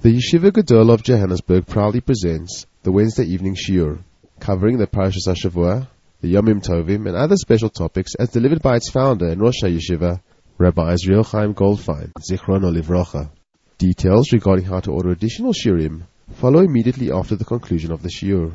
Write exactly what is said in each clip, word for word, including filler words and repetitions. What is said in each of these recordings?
The Yeshiva Gedol of Johannesburg proudly presents the Wednesday evening shiur, covering the Parashas HaShavua, the Yomim Tovim, and other special topics as delivered by its founder and Rosh HaYeshiva, Rabbi Israel Chaim Goldfein, Zichrono Livrocha. Details regarding how to order additional shiurim follow immediately after the conclusion of the shiur.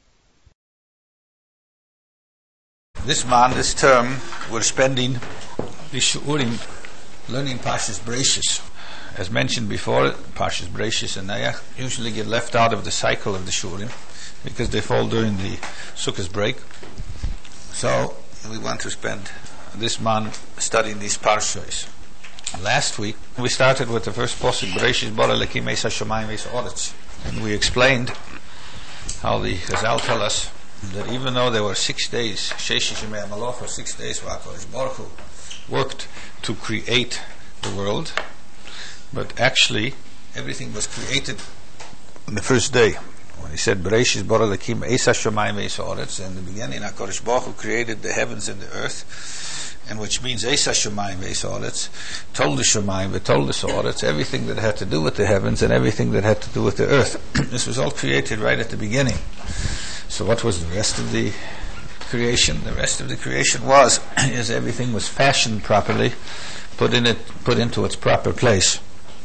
This month, this term, we're spending the shiurim learning Parshas Bereishis. As mentioned before, Parshas Bereishis and Nayach usually get left out of the cycle of the shiurim because they fall during the Sukkot break. So we want to spend this month studying these parshas. Last week we started with the first pasuk, Bereishis bara Elokim es hashamayim ve'es haaretz, and we explained how the Chazal tell us that even though there were six days, Sheish Yemei HaMaloch, or six days where HaKadosh Baruch Hu worked to create the world, but actually everything was created on the first day. When he said Bereishis bara Elokim es hashamayim ve'es haaretz, in the beginning HaKadosh Baruch Hu created the heavens and the earth, and which means es hashamayim ve'es haaretz, told the shamayim, but told the haaretz, everything that had to do with the heavens and everything that had to do with the earth. This was all created right at the beginning. So what was the rest of the creation? The rest of the creation was, as everything was fashioned properly, put in it, put into its proper place,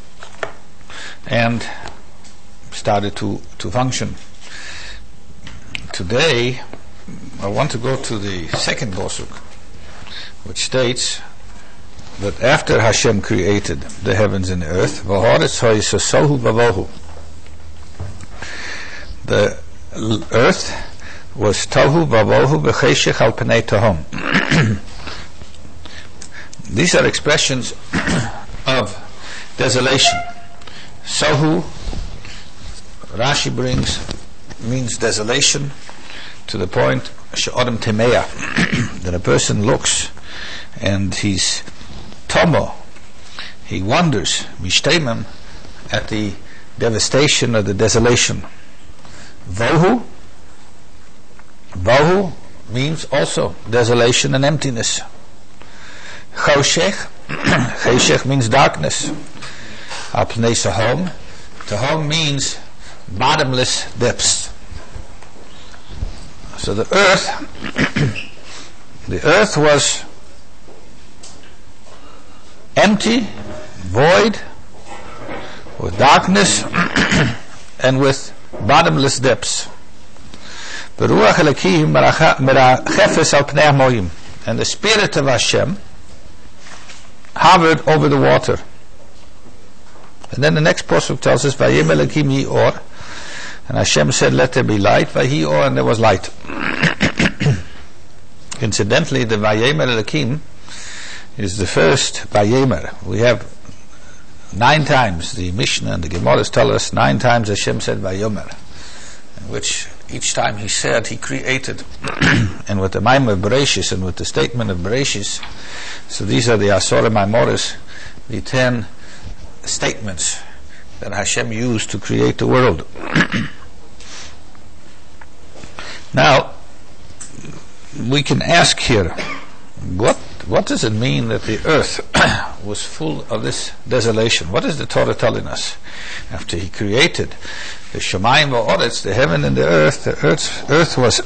and started to, to function. Today, I want to go to the second pasuk, which states that after Hashem created the heavens and the earth, v'haaretz ha'yisosohu b'vohu, the earth was tohu v'vohu b'cheshech al pnei tahom. These are expressions of desolation. Sohu, Rashi brings, means desolation to the point she'odem temeya, that a person looks and he's tomo, he wonders, mishtemem, at the devastation or the desolation. Vohu, vohu means also desolation and emptiness. Choshech, choshech means darkness. Al pnei tahom, tahom means bottomless depths. So the earth, the earth was empty, void, with darkness, and with bottomless depths. Beruach Elokim merachefes al pnei hamoyim, and the Spirit of Hashem hovered over the water. And then the next pasuk tells us, Vayem Elokim yi or, and Hashem said, let there be light, Vayi or, and there was light. Incidentally, the Vayemer Elokim is the first Vayemer. We have nine times, the Mishnah and the Gemaras tell us, nine times Hashem said Vayomer, in which each time he said, he created. And with the Maimon of Bereishis and with the statement of Bereishis, so these are the Asore Maimoris, the ten statements that Hashem used to create the world. Now, we can ask here, what what does it mean that the earth was full of this desolation? What is the Torah telling us? After he created the Shemayim v'Oretz, the heaven and the earth, the earth, earth was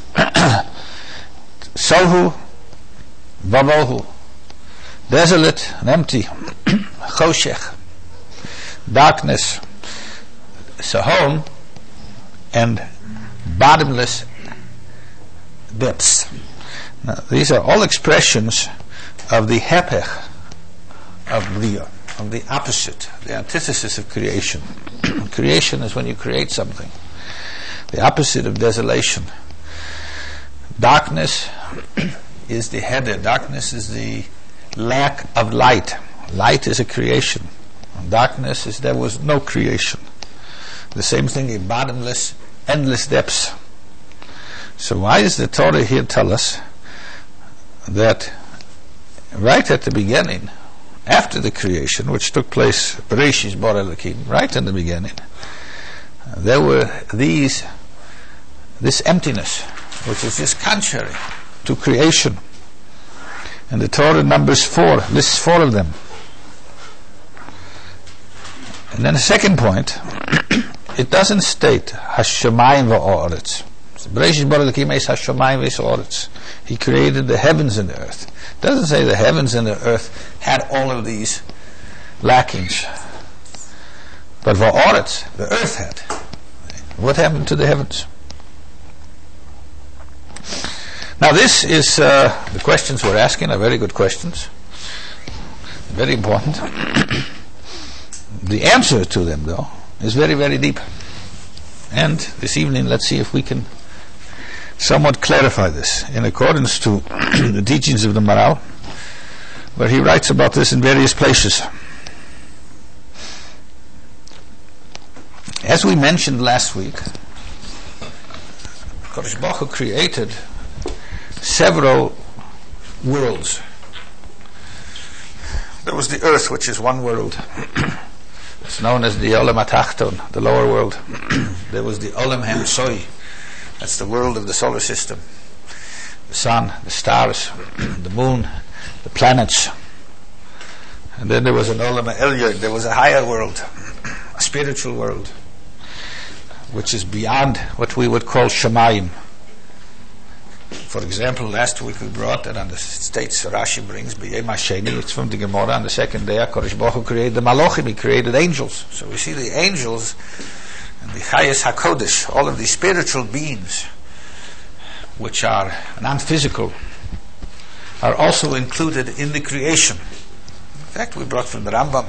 sohu vavohu, desolate and empty, choshech, darkness, sahom, and bottomless depths. Now, these are all expressions of the hepech of Bria, of the opposite, the antithesis of creation. Creation is when you create something. The opposite of desolation. Darkness is the heder. Darkness is the lack of light. Light is a creation. Darkness is there was no creation. The same thing in bottomless, endless depths. So why does the Torah here tell us that right at the beginning, after the creation, which took place, Bereishis bara Elokim, right in the beginning, there were these, this emptiness, which is just contrary to creation. And the Torah numbers four, lists four of them. And then the second point, it doesn't state Hashemayim va'oretz. Bereshis bara Elokim es Hashemayim va'oretz. He created the heavens and the earth. It doesn't say the heavens and the earth had all of these lackings. But va'oretz, the earth had. What happened to the heavens? Now this is, uh, the questions we're asking are very good questions. Very important. The answer to them, though, is very, very deep. And this evening, let's see if we can somewhat clarify this in accordance to the teachings of the Maharal, where he writes about this in various places. As we mentioned last week, Kodesh Baruch Hu created several worlds. There was the earth, which is one world. It's known as the Olam HaTachton, the lower world. There was the Olam Hamsoi, that's the world of the solar system. The sun, the stars, the moon, the planets. And then there was an Olam HaElyon, there was a higher world, a spiritual world, which is beyond what we would call Shemayim. For example, last week we brought that on the states Rashi brings B'yem HaSheni, it's from the Gemara. On the second day, HaKadosh Baruch Hu created the Malachim, He created angels. So we see the angels and the Chayes HaKodesh, all of these spiritual beings, which are non-physical, are also included in the creation. In fact, we brought from the Rambam,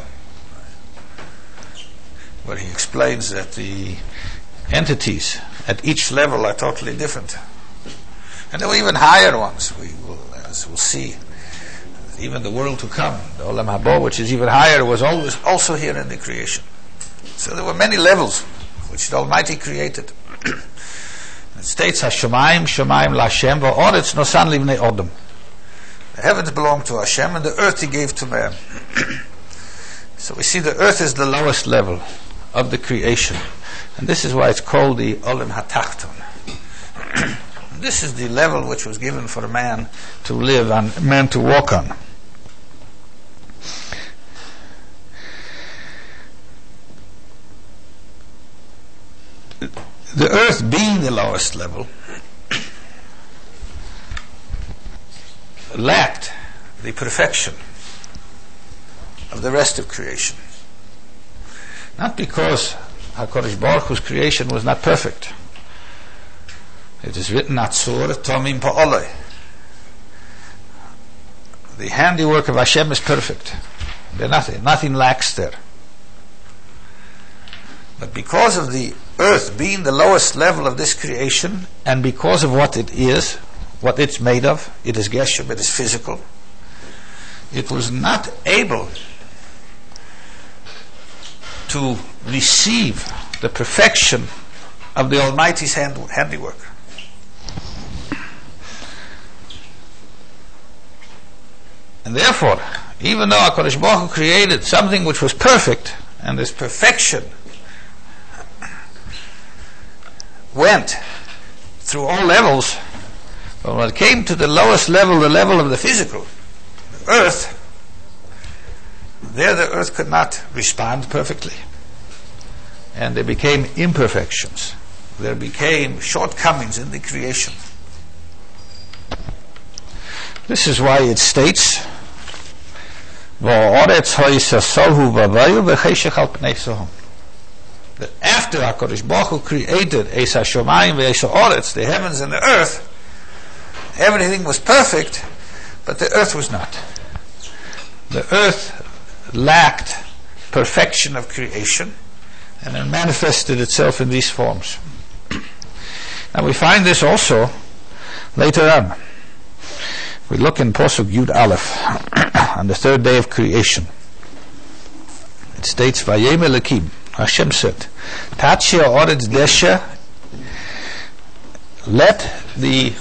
where he explains that the entities at each level are totally different. And there were even higher ones. We will, as we'll see, even the world to come, the Olam Haba, which is even higher, was always also here in the creation. So there were many levels which the Almighty created. It states, Hashemayim, Shemayim LaHashem, va'oretz nosan livnei Odom. The heavens belong to Hashem, and the earth He gave to man. So we see the earth is the lowest level of the creation, and this is why it's called the Olam HaTachton. This is the level which was given for a man to live on, a man to walk on. The earth being the lowest level lacked the perfection of the rest of creation. Not because HaKadosh Baruch Hu's creation was not perfect. It is written, Atzur Tomim Pa'oloi. The handiwork of Hashem is perfect. There nothing, nothing lacks there. But because of the earth being the lowest level of this creation, and because of what it is, what it's made of, it is Geshem, it is physical, it was not able to receive the perfection of the Almighty's hand, handiwork. And therefore, even though HaKadosh Baruch Hu created something which was perfect, and this perfection went through all levels, but when it came to the lowest level, the level of the physical, the earth, there the earth could not respond perfectly. And there became imperfections. There became shortcomings in the creation. This is why it states, that after HaKadosh Baruch Hu created Eis HaShomayim ve'Eis HaOretz, the heavens and the earth, everything was perfect, but the earth was not. The earth lacked perfection of creation, and it manifested itself in these forms. Now we find this also later on. We look in Posuk Yud Aleph on the third day of creation. It states, Vayem Elokim, Hashem said, Tatshia Oretz Desha, let the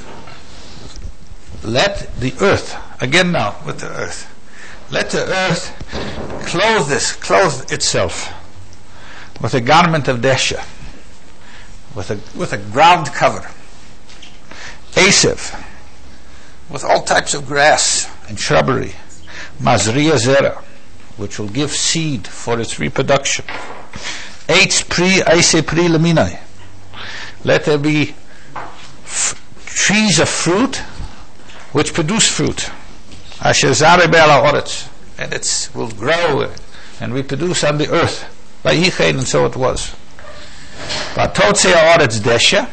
let the earth, again now with the earth, let the earth clothe this, clothe itself with a garment of Desha, with a with a ground cover, Asif, with all types of grass and shrubbery, Mazriya Zera, which will give seed for its reproduction, Eitz pri eise pri leminai. Let there be f- trees of fruit which produce fruit. Asher zare be'ala oretz. And it will grow and reproduce on the earth. Vayichein, and so it was. Vatotzei ha'oretz desha.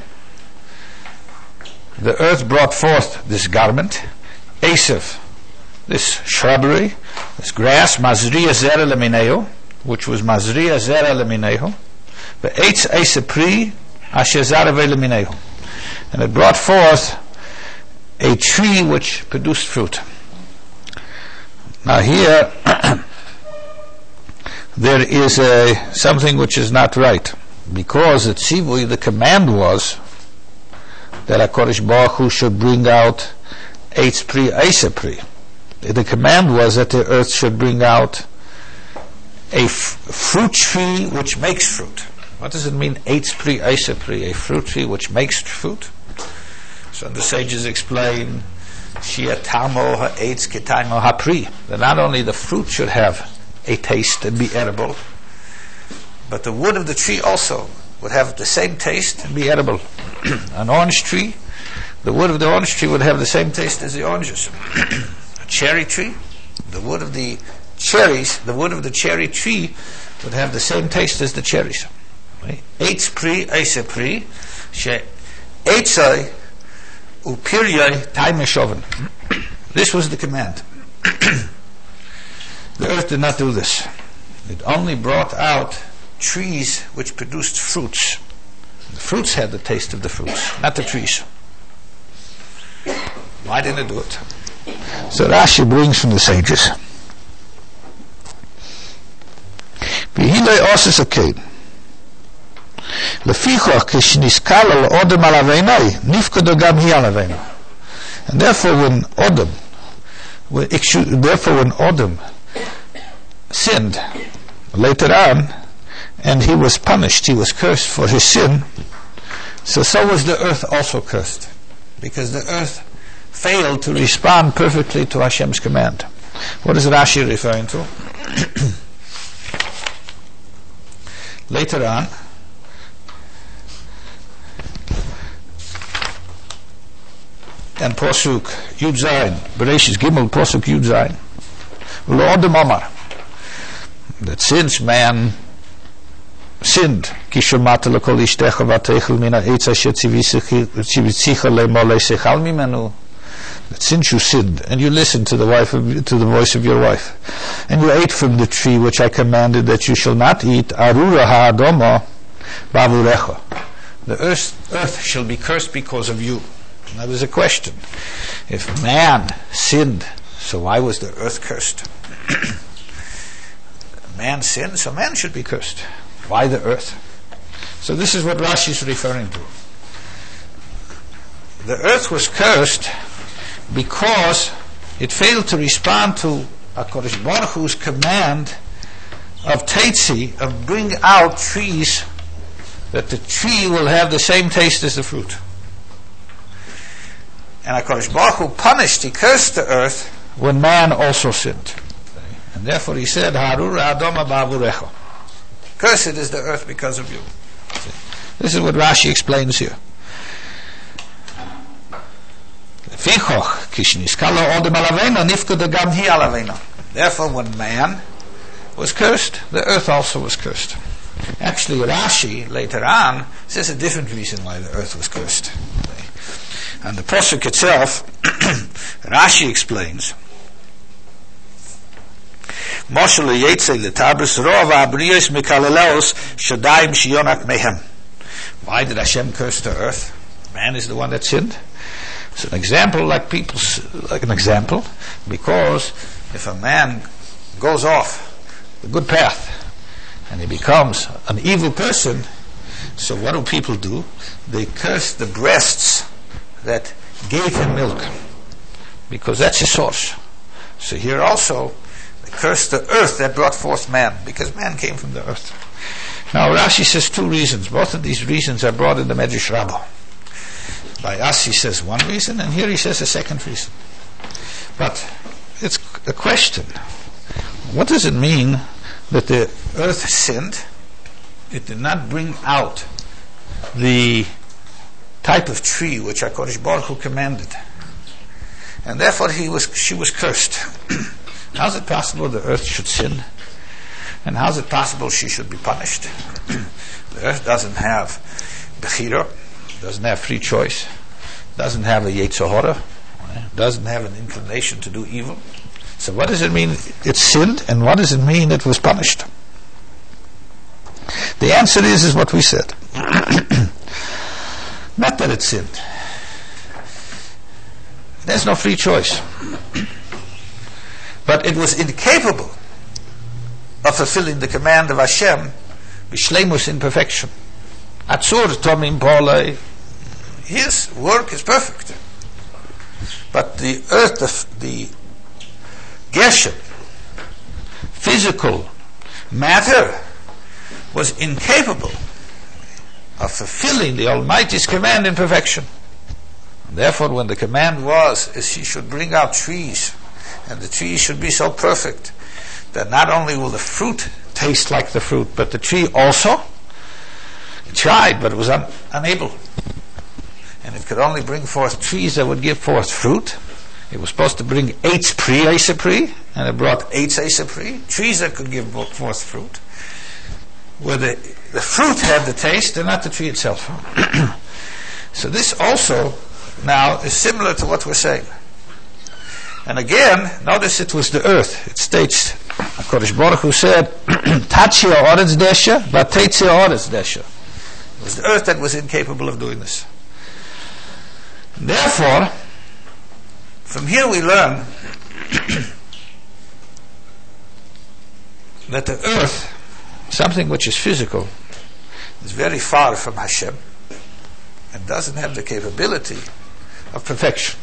The earth brought forth this garment. Esav, this shrubbery, this grass, mazriya zera lemineo, which was mazriya zera lemineo. Ve'etz eisa pri asher zara ve'lemineo. And it brought forth a tree which produced fruit. Now here there is a something which is not right, because at Tzivui the command was that HaKadosh Baruch Hu should bring out Eitz Pri Eisa Pri. The command was that the earth should bring out a f- fruit tree which makes fruit. What does it mean, Eitz Pri Eisa Pri, a fruit tree which makes fruit? So the sages explain Shia Tamo Ha'etz Ketamo Ha'Pri, that not only the fruit should have a taste and be edible, but the wood of the tree also would have the same taste and be edible. An orange tree, the wood of the orange tree would have the same taste as the oranges. A cherry tree, the wood of the cherries, the wood of the cherry tree would have the same taste as the cherries. Eitz Pri Eisa Pri, she Eitzai Upiryai Taimei Shoven. This was the command. The earth did not do this. It only brought out trees which produced fruits. The fruits had the taste of the fruits, not the trees. Why didn't it do it? So Rashi brings from the sages. V'hilei osis akein. Lefichoch kishniskal al odem al aveinai, nifkodo gam hi al aveinu. And therefore when Odom, therefore when Odom sinned later on, and he was punished, he was cursed for his sin, so so was the earth also cursed, because the earth failed to respond perfectly to Hashem's command. What is Rashi referring to? Later on, and Posuk Yud Zayin, Bereshis Gimel Posuk Yud Zayin, Lord the Mamar, that since man sinned, Kishomata lekol ishtecha vatechel mina eitz asher tzivitzicha le'molei sechal mimenu, that since you sinned and you listened to the wife of, to the voice of your wife, and you ate from the tree which I commanded that you shall not eat, arura ha'adoma bavurecha, the earth, earth shall be cursed because of you. Now there's a question. If man sinned, so why was the earth cursed? Man sinned, so man should be cursed. Why the earth? So this is what Rashi is referring to. The earth was cursed because it failed to respond to HaKadosh Baruch Hu's command of Teitzi, of bring out trees that the tree will have the same taste as the fruit. And HaKadosh Baruch Hu punished, he cursed the earth when man also sinned. And therefore he said, Harura Adoma Ba'avurecha. Cursed is the earth because of you. This is what Rashi explains here. Therefore when man was cursed, the earth also was cursed. Actually Rashi later on says a different reason why the earth was cursed. And the Pasuk itself, Rashi explains, Moshe leyetze letabris rov ha'abriyos mikaleleos shadaim shionak mehem. Why did Hashem curse the earth? Man is the one that sinned. It's an example, like people, like an example, because if a man goes off the good path and he becomes an evil person, so what do people do? They curse the breasts that gave him milk, because that's his source. So here also they curse the earth that brought forth man, because man came from the earth. Now Rashi says two reasons. Both of these reasons are brought in the Medrash Rabbah. By us he says one reason, and here he says a second reason. But it's a question. What does it mean that the earth sinned it did not bring out the type of tree which HaKadosh Baruch Hu commanded. And therefore he was, she was cursed. How is it possible the earth should sin? And how is it possible she should be punished? The earth doesn't have bechira, doesn't have free choice, doesn't have a yetzer hara, doesn't have an inclination to do evil. So what does it mean it sinned, and what does it mean it was punished? The answer is, is what we said. Not that it sinned. There's no free choice. But it was incapable of fulfilling the command of Hashem, b'shleimus, in perfection. Atzur tomim polei. His work is perfect. But the earth, the, the Geshem, physical matter, was incapable of fulfilling the Almighty's command in perfection. And therefore, when the command was, is she should bring out trees, and the trees should be so perfect that not only will the fruit taste like the fruit, but the tree also, it tried, but it was un- unable. And it could only bring forth trees that would give forth fruit. It was supposed to bring eitz pri eisapri, and it brought eitz eisapri, trees that could give forth fruit, where the, the fruit had the taste and not the tree itself. So this also now is similar to what we're saying. And again, notice it was the earth. It states, HaKadosh Baruch Hu said, Tachia oretz desha, v'teitzia oretz desha. It was the earth that was incapable of doing this. Therefore, from here we learn that the earth, something which is physical, is very far from Hashem and doesn't have the capability of perfection.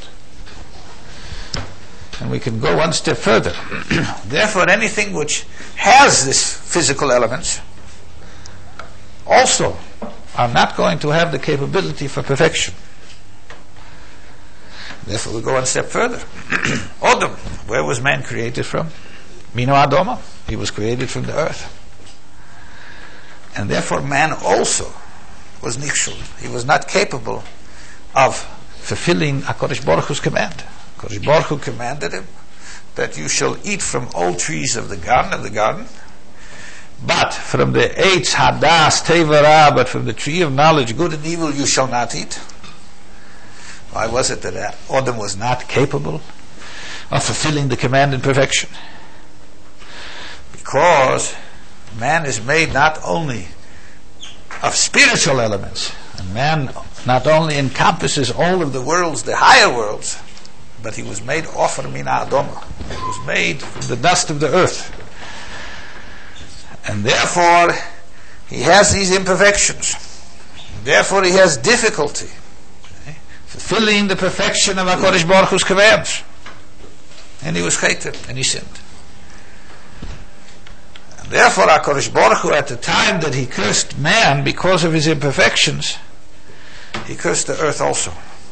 And we can go one step further. Therefore, anything which has this physical elements also are not going to have the capability for perfection. Therefore, we go one step further. Adam, where was man created from? Mino Adoma. He was created from the earth. And therefore, man also was nichshul. He was not capable of fulfilling HaKadosh Baruch Hu's command. HaKadosh Baruch Hu commanded him that you shall eat from all trees of the garden, of the garden, but from the eitz hadas tevara, but from the tree of knowledge, good and evil, you shall not eat. Why was it that Adam was not capable of fulfilling the command in perfection? Because man is made not only of spiritual elements, and man not only encompasses all of the worlds, the higher worlds, but he was made offer min ha'adama. He was made from the dust of the earth. And therefore, he has these imperfections. Therefore, he has difficulty fulfilling the perfection of HaKadosh Baruch Hu's commands. And he was hated, and he sinned. And therefore, HaKadosh Baruch Hu, at the time that he cursed man because of his imperfections, he cursed the earth also.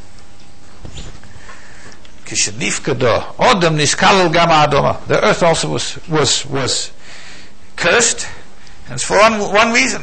The earth also was was was cursed, and it's for one, one reason.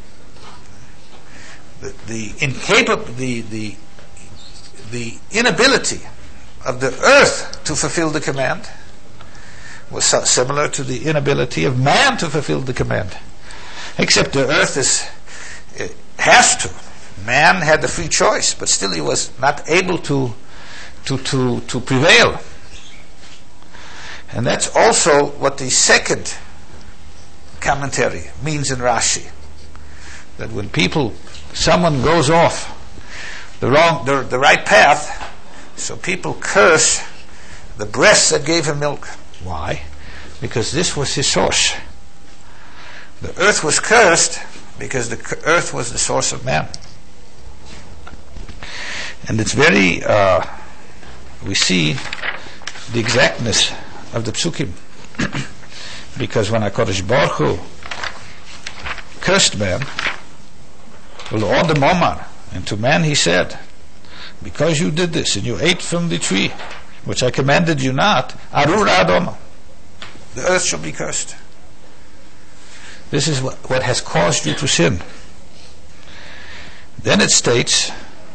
The, the incapable, the the the inability of the earth to fulfill the command was so similar to the inability of man to fulfill the command. Except the earth is it has to. Man had the free choice, but still he was not able to to to to prevail. And that's also what the second commentary means in Rashi. That when people, someone goes off the wrong, the, the right path, so people curse the breasts that gave him milk. Why? Because this was his source. The earth was cursed because the earth was the source of man. And it's very, uh, we see the exactness of the psukim. Because when HaKadosh Baruch Hu cursed man, and to man he said, because you did this and you ate from the tree, which I commanded you not, arur adoma, the earth shall be cursed. This is what, what has caused you to sin. Then it states,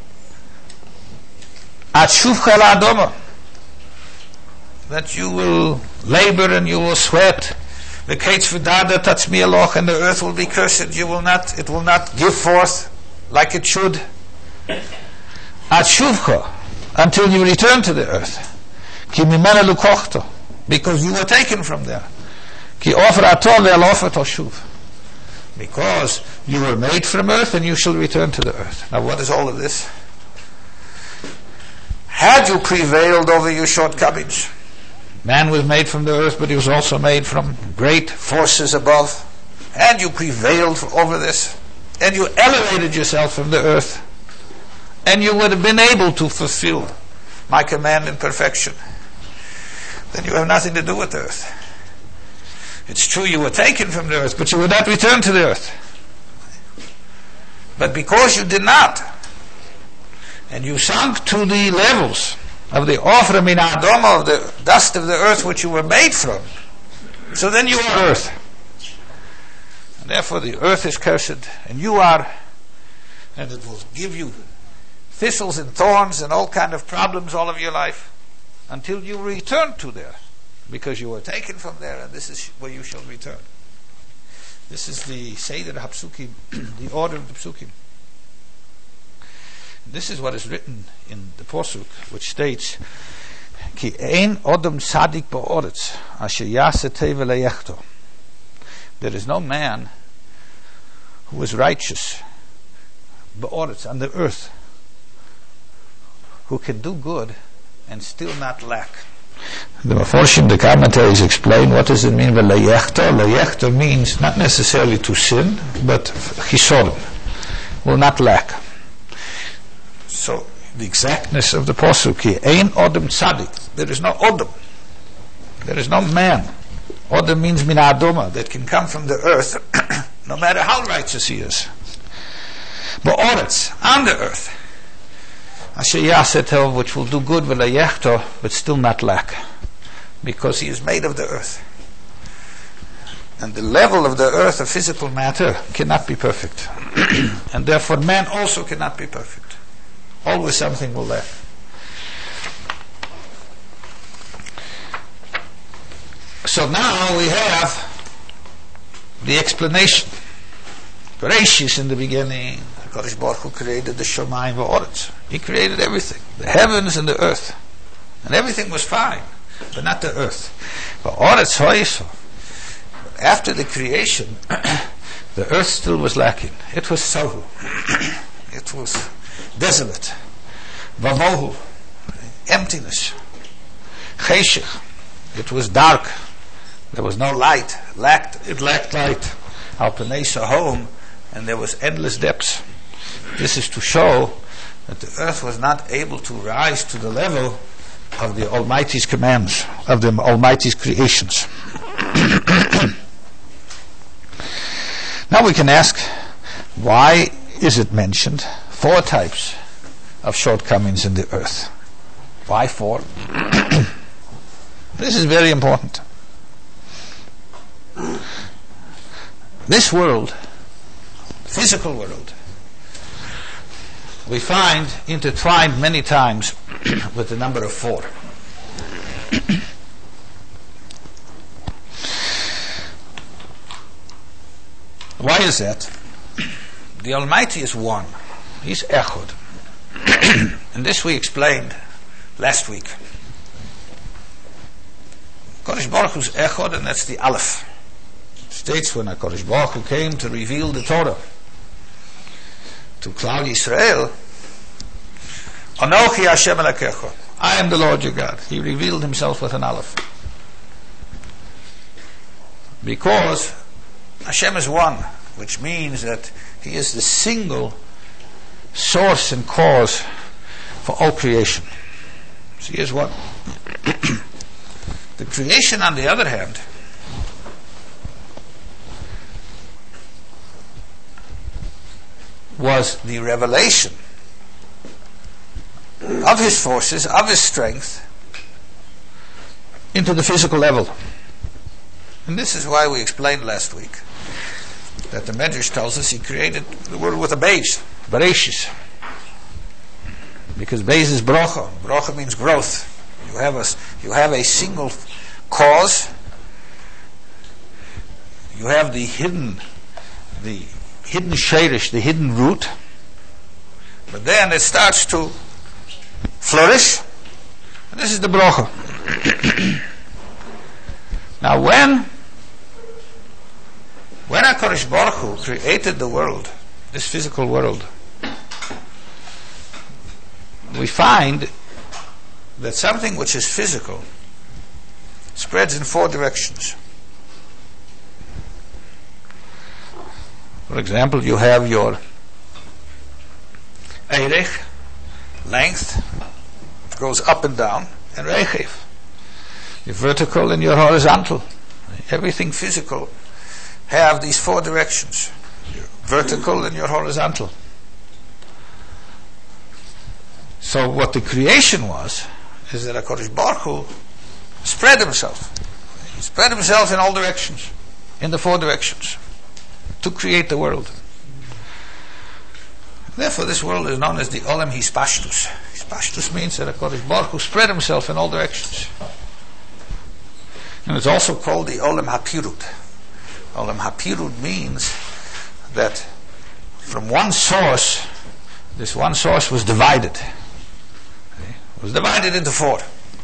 Atshuvcha la'adoma, that you will labor and you will sweat. The kates v'dada tatzmialoch, and the earth will be cursed. You will not, it will not give forth like it should. Atshuvcha, until you return to the earth. Ki mimena lukochto, because you were taken from there. Ki ofer ato ve'al ofer toshuv, because you were made from earth and you shall return to the earth. Now what is all of this? Had you prevailed over your shortcomings, man was made from the earth, but he was also made from great forces above, and you prevailed over this, and you elevated yourself from the earth, and you would have been able to fulfill my command in perfection, then you have nothing to do with the earth. It's true you were taken from the earth, but you would not return to the earth. But because you did not, and you sunk to the levels of the ofra min adoma, of the dust of the earth which you were made from, so then you are earth. And therefore the earth is cursed, and you are, and it will give you thistles and thorns and all kind of problems all of your life, until you return to there, because you were taken from there, and this is where you shall return. This is the Seder HaPsukim, the order of the Psukim. This is what is written in the Posuk, which states, Ki ein odom tzadik ba'oretz, asher yaseh teva leyechto. There is no man who is righteous, ba'oretz, on the earth, who can do good and still not lack. The Meforshim, the commentaries, explain what does it mean v'leyechto. Leyechto means not necessarily to sin, but chisorim, will not lack. So the exactness of the posuk here, ein odom tzadik, there is no odom, there is no man. Odom means min adoma, that can come from the earth, no matter how righteous he is. But oretz, on the earth, asher yaseh tov, which will do good v'leyechto, but still not lack, because he is made of the earth. And the level of the earth of physical matter cannot be perfect. And therefore man also cannot be perfect. Always something will lack. So now we have the explanation. Bereshis, in the beginning, HaKadosh Baruch Hu created the Shamayim v'Oretz. He created everything, the heavens and the earth. And everything was fine, but not the earth. V'Oretz hoiso. After the creation, the earth still was lacking. It was sohu. It was desolate. Vavohu, emptiness. Cheshech, it was dark. There was no light. It lacked, it lacked light. Al Pnei Sahom, and there was endless depths. This is to show that the earth was not able to rise to the level of the Almighty's commands, of the Almighty's creations. Now we can ask, why is it mentioned four types of shortcomings in the earth? Why four? This is very important. This world, physical world, we find intertwined many times with the number of four. Why is that? The Almighty is one. He's Echad. And this we explained last week. Kodesh Baruch Hu's Echad, and that's the Aleph. It states when HaKadosh Baruch Hu came to reveal the Torah to Klal Yisrael, Anochi Hashem Elokecha, I am the Lord your God. He revealed himself with an Aleph. Because Hashem is one, which means that He is the single source and cause for all creation. So He is one. The creation, on the other hand, was the revelation of His forces, of His strength, into the physical level. And this is why we explained last week that the Medrash tells us he created the world with a base, Bereshis. Because base is brocha. Brocha means growth. You have a, you have a single cause. You have the hidden, the hidden sheirish, the hidden root. But then it starts to flourish. And this is the brocha. Now when when HaKadosh Baruch Hu created the world, this physical world, we find that something which is physical spreads in four directions. For example, you have your Eirech, length, it goes up and down, and Rechev, your vertical and your horizontal. Everything physical have these four directions, your vertical and your horizontal. So what the creation was, is that HaKadosh Baruch Hu spread himself. He spread himself in all directions, in the four directions, to create the world. Therefore this world is known as the Olam Hispashtus. Hispashtus means that HaKadosh Baruch Hu spread himself in all directions. And it's also called the Olam HaPirut. Olam HaPirut means that from one source, this one source was divided. It was divided into four.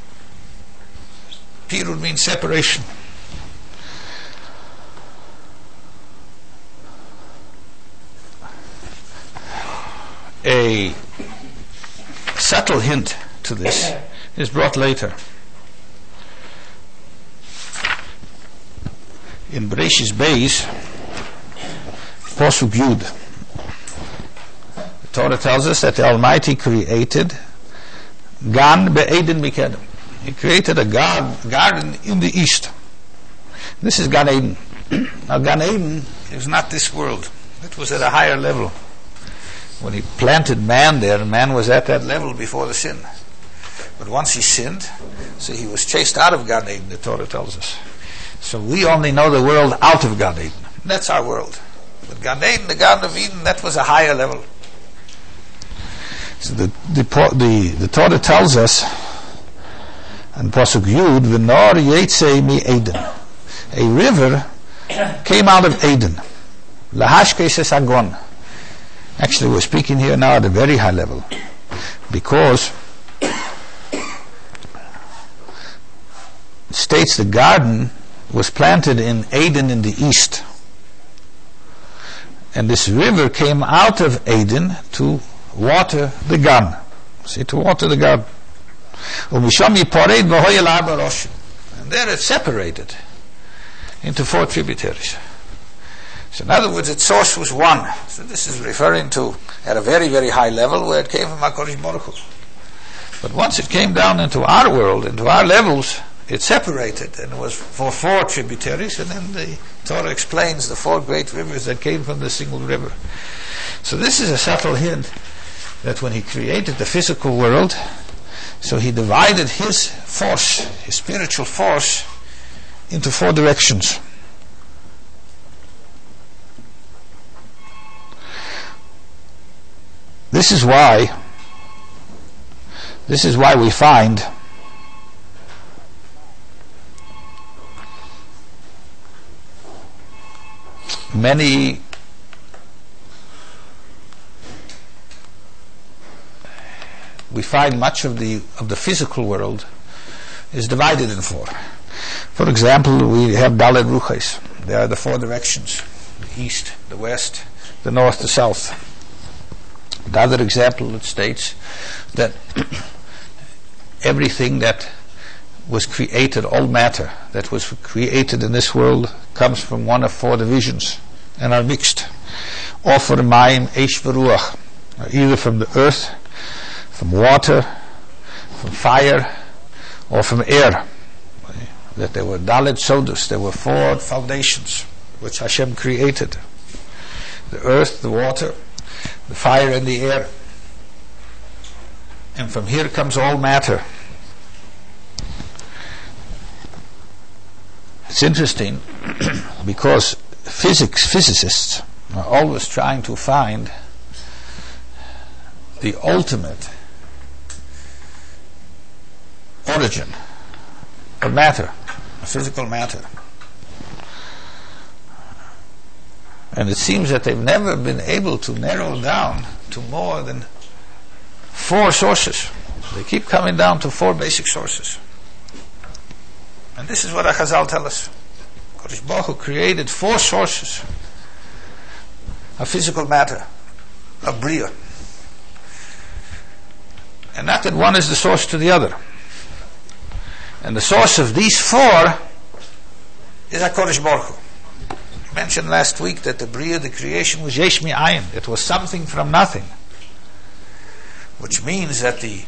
Pirut means separation. A subtle hint to this is brought later. In Bereshis Beis, Posuk Yud, the Torah tells us that the Almighty created Gan Be'eden Mikedem. He created a garden in the east. This is Gan Eden. Now Gan Eden is not this world. It was at a higher level. When he planted man there, man was at that level before the sin. But once he sinned, so he was chased out of Gan Eden, the Torah tells us. So we only know the world out of Gan Eden. That's our world. But Gan Eden, the Garden of Eden, that was a higher level. So the the the, the Torah tells us, and Pasuk Yud, V'nor Yetzei mi Eden. A river came out of Eden. Lahashkes es Agon. Actually, we're speaking here now at a very high level, because it states the garden was planted in Eden in the east, and this river came out of Eden to water the garden. See, to water the garden. And there it separated into four tributaries. So in other words, its source was one. So this is referring to at a very, very high level where it came from HaKadosh Baruch Hu. But once it came down into our world, into our levels, it separated, and it was for four tributaries, and then the Torah explains the four great rivers that came from the single river. So this is a subtle hint that when he created the physical world, so he divided his force, his spiritual force, into four directions. This is why this is why we find many we find much of the of the physical world is divided in four. For example, we have Dalet Ruchos. There are the four directions: the east, the west, the north, the south. The other example, it states that everything that was created, all matter that was created in this world, comes from one of four divisions and are mixed. Ofer, Mayim, Eish, V'Ruach, either from the earth, from water, from fire, or from air. That there were Dalet Sodos, there were four foundations which Hashem created: the earth, the water, the fire, and the air. And from here comes all matter. It's interesting because physics physicists are always trying to find the ultimate origin of matter, physical matter. And it seems that they've never been able to narrow down to more than four sources. They keep coming down to four basic sources. And this is what our Chazal tell us. Kodesh Baruch Hu created four sources of physical matter, of Bria. And not that one is the source to the other. And the source of these four is HaKadosh Baruch Hu. I mentioned last week that the Bria, the creation, was Yesh Mi'ayin. It was something from nothing. Which means that the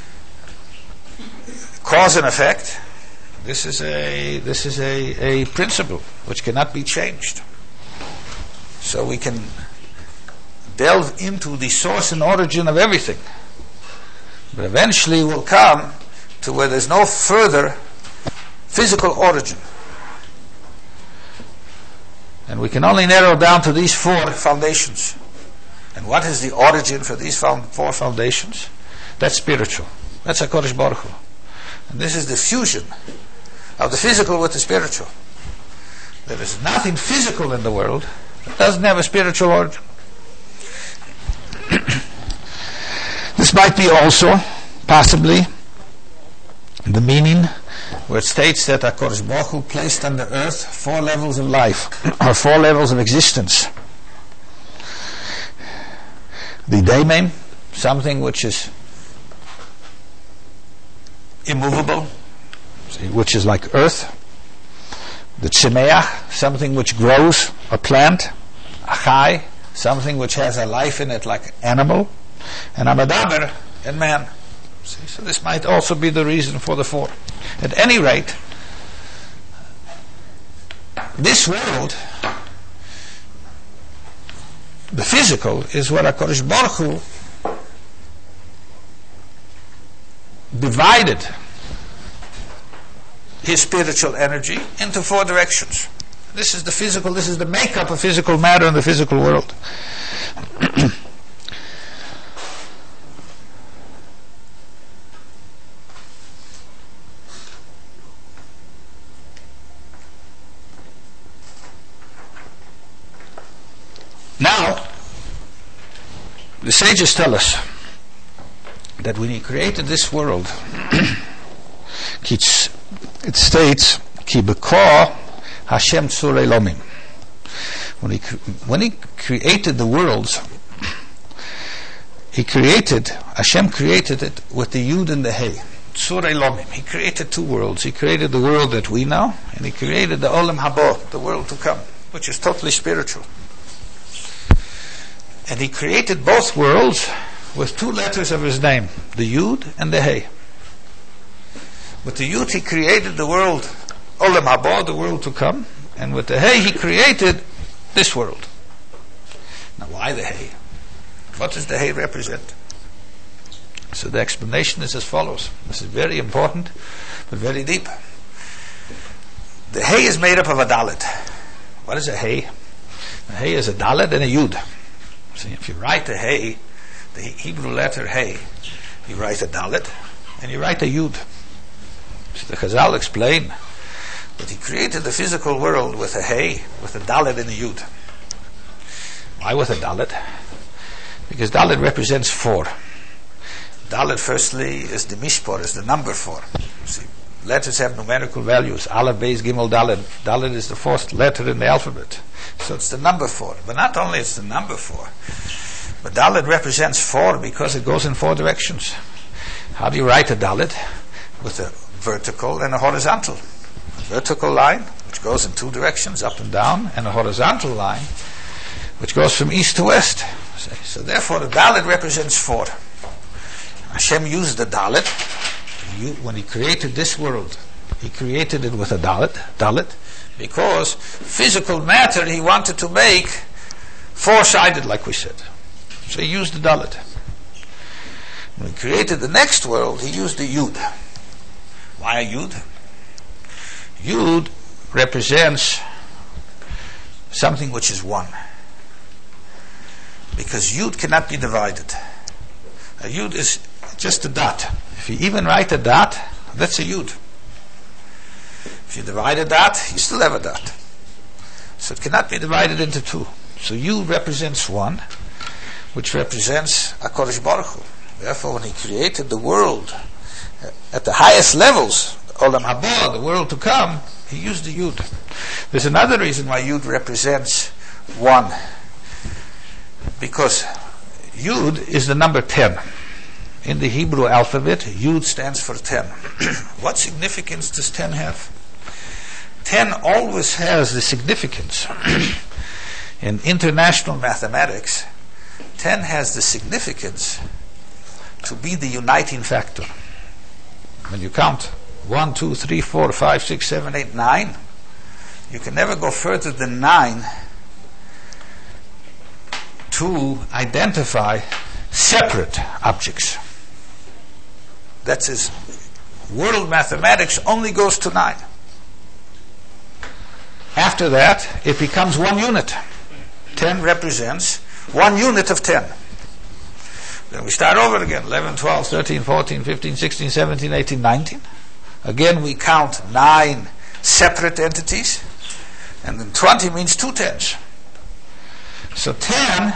cause and effect, this is a this is a, a principle which cannot be changed. So we can delve into the source and origin of everything. But eventually we'll come to where there's no further physical origin. And we can only narrow down to these four foundations. And what is the origin for these four foundations? That's spiritual. That's HaKadosh Baruch Hu. And this is the fusion of the physical with the spiritual. There is nothing physical in the world that doesn't have a spiritual origin. This might be also, possibly, the meaning where it states that HaKadosh Baruch Hu placed on the earth four levels of life, or four levels of existence. The Daimim, something which is immovable, which is like earth. The Tzimeach, something which grows, a plant. Achai, something which has a life in it like animal. And Amadaber, and man. See, so this might also be the reason for the four. At any rate, this world, the physical, is where HaKadosh Baruch Hu divided his spiritual energy into four directions. This is the physical, this is the makeup of physical matter in the physical world. Now, the sages tell us that when he created this world, it states, Ki b'kor Hashem tzur elomim. When he when he created the worlds, he created Hashem created it with the Yud and the Hey. Tzur elomim. He created two worlds. He created the world that we know, and he created the Olam Haba, the world to come, which is totally spiritual. And he created both worlds with two letters of his name, the Yud and the Hey. With the Yud he created the world, Olam Haba, the world to come, and with the Hey he created this world. Now why the Hey? What does the Hey represent? So the explanation is as follows. This is very important, but very deep. The Hey is made up of a Dalet. What is a Hey? A Hey is a Dalet and a Yud. See, if you write the Hey, the Hebrew letter Hey, you write a Dalet and you write a Yud. So the Chazal explain that he created the physical world with a Hey, with a Dalet and a Yud. Why with a Dalet? Because Dalet represents four. Dalet, firstly, is the Mishpor, is the number four. See, letters have numerical values. Aleph, Beis, Gimel, Dalet. Dalet is the fourth letter in the alphabet. So it's the number four. But not only it's the number four, but Dalet represents four because it goes in four directions. How do you write a Dalet? With a vertical and a horizontal. A vertical line, which goes in two directions, up and down, and a horizontal line, which goes from east to west. So therefore the Dalet represents four. Hashem used the Dalet when he created this world. He created it with a Dalet, Dalet, because physical matter he wanted to make four-sided, like we said. So he used the Dalet. When he created the next world, he used the Yud. Why a Yud? Yud represents something which is one. Because Yud cannot be divided. A Yud is just a dot. If you even write a dot, that's a Yud. If you divide a dot, you still have a dot. So it cannot be divided into two. So Yud represents one, which represents HaKadosh Baruch Hu. Therefore, when he created the world at the highest levels, Olam Haba, the world to come, he used the Yud. There's another reason why Yud represents one. Because Yud is the number ten. In the Hebrew alphabet, Yud stands for ten. What significance does ten have? ten always has the significance. In international mathematics, ten has the significance to be the uniting factor. When you count one, two, three, four, five, six, seven, eight, nine, you can never go further than nine to identify separate objects. That's his world mathematics only goes to nine. After that, it becomes one unit. ten represents one unit of ten. Then we start over again. eleven, twelve, thirteen, fourteen, fifteen, sixteen, seventeen, eighteen, nineteen. Again we count nine separate entities. And then twenty means two tens. So ten,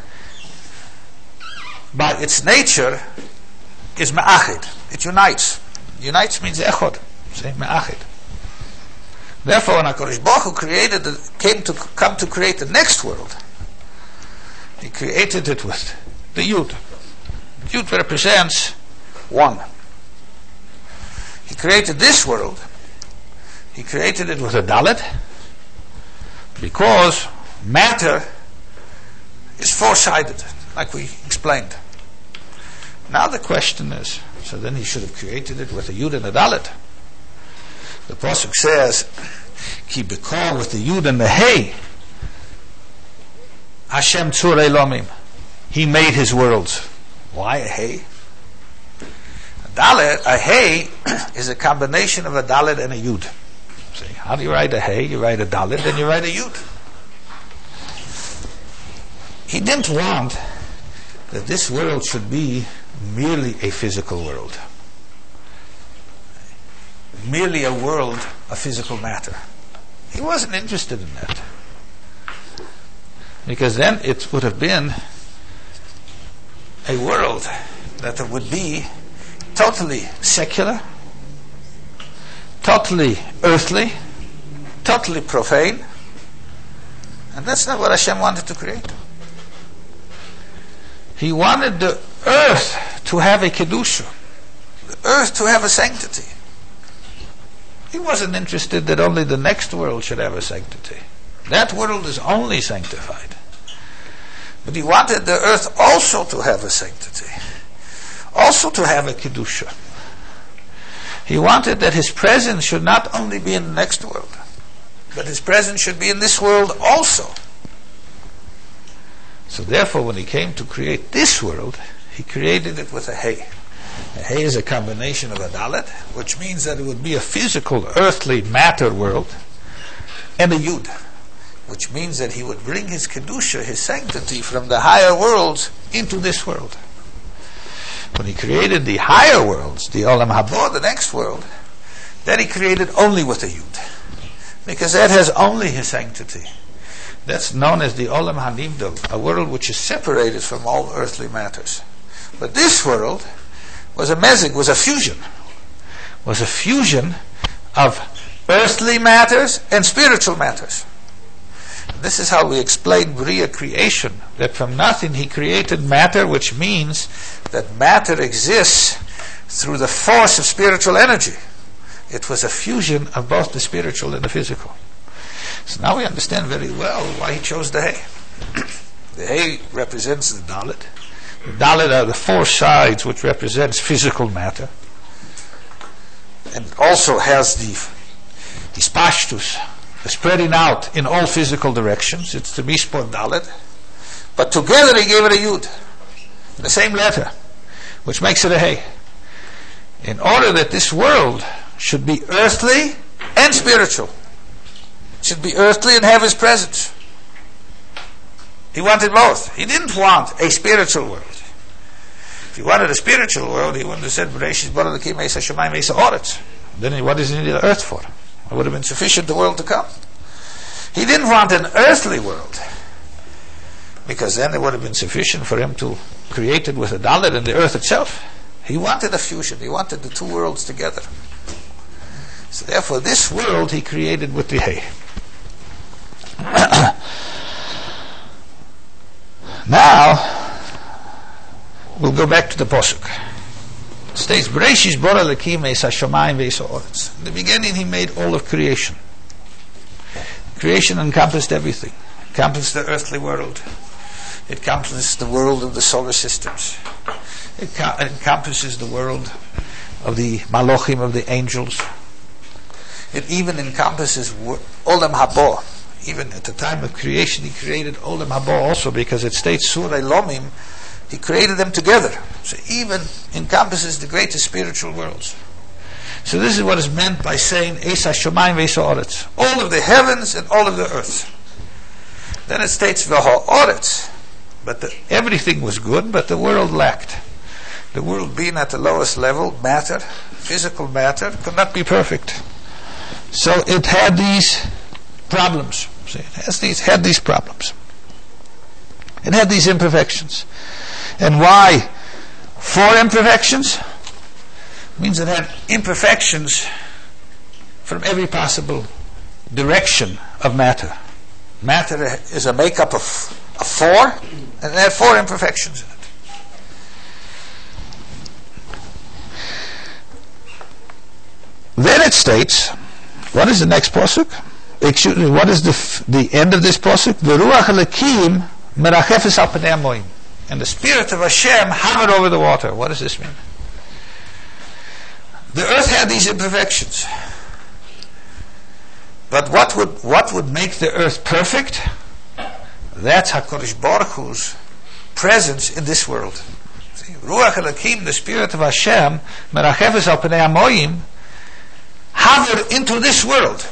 by its nature, is me'achid. It unites. Unites means echod. Say me'achid. Therefore, when HaKadosh Baruch Hu created, the, came to come to create the next world, he created it with the Yud. Yud represents one. He created this world. He created it with a Dalet, because matter is four-sided, like we explained. Now the question is, so then he should have created it with a Yud and a Dalet. The Pasuk says, Ki bekor, with the Yud and the Hey, Hashem tzur elomim. He made his worlds. Why a Hey? A Dalet, a Hey, is a combination of a Dalet and a Yud. See, how do you write a Hey? You write a Dalet, then you write a Yud. He didn't want that this world should be merely a physical world. Merely a world of physical matter. He wasn't interested in that. Because then it would have been a world that would be totally secular, totally earthly, totally profane. And that's not what Hashem wanted to create. He wanted the earth to have a kedusha, the earth to have a sanctity. He wasn't interested that only the next world should have a sanctity. That world is only sanctified. But he wanted the earth also to have a sanctity, also to have a kedusha. He wanted that his presence should not only be in the next world, but his presence should be in this world also. So therefore, when he came to create this world, he created it with a Hey. A Hey is a combination of a Dalet, which means that it would be a physical, earthly matter world, and a Yud, which means that he would bring his Kedusha, his sanctity, from the higher worlds into this world. When he created the higher worlds, the Olam Haba, the next world, that he created only with a Yud, because that has only his sanctity. That's known as the Olam HaNivdal, a world which is separated from all earthly matters. But this world was a mezig, was a fusion, was a fusion of earthly matters and spiritual matters. This is how we explain Bria creation, that from nothing he created matter, which means that matter exists through the force of spiritual energy. It was a fusion of both the spiritual and the physical. So now we understand very well why he chose the Hey. The Hey represents the Dalet. The Dalet are the four sides which represents physical matter, and also has the the spashtus, the spreading out in all physical directions. It's the Mispor Dalet, but together he gave it a Yud, the same letter, which makes it a Hey. In order that this world should be earthly and spiritual, should be earthly and have his presence, He wanted both. He didn't want a spiritual world. If he wanted a spiritual world, he wouldn't have said, Bereshis bara Elokim es hashamayim ve'es ha'aretz. Then what does he need the earth for? It would have been sufficient, the world to come. He didn't want an earthly world, because then it would have been sufficient for him to create it with a dalet and the earth itself. He wanted a fusion. He wanted the two worlds together. So therefore, this world he created with the hay. Now, we'll go back to the Pasuk. It states, Bereshis bara Elokim es hashamayim ve'es ha'aretz. In the beginning, he made all of creation. Creation encompassed everything. It encompassed the earthly world. It encompasses the world of the solar systems. It co- encompasses the world of the Malachim, of the angels. It even encompasses wo- Olam Haba. Even at the time of creation, he created Olam Haba also, because it states Surah Lomim, he created them together. So even encompasses the greatest spiritual worlds. So this is what is meant by saying Es hashamayim ve'es ha'aretz. All of the heavens and all of the earth. Then it states v'ha'aretz. But the, everything was good, but the world lacked. The world being at the lowest level, matter, physical matter, could not be perfect. So it had these problems. See, it has these, had these problems. It had these imperfections. And why four imperfections? It means it had imperfections from every possible direction of matter. Matter is a makeup of, of four, and it had four imperfections in it. Then it states, what is the next pasuk? Excuse me, what is the f- the end of this pasuk? V'ruach Elokim merachefes al pnei hamoim. And the Spirit of Hashem hovered over the water. What does this mean? The earth had these imperfections. But what would what would make the earth perfect? That's HaKadosh Baruch Hu's presence in this world. See, Ruach Elokim, the Spirit of Hashem, merachefes al pnei hamoim, hovered into this world.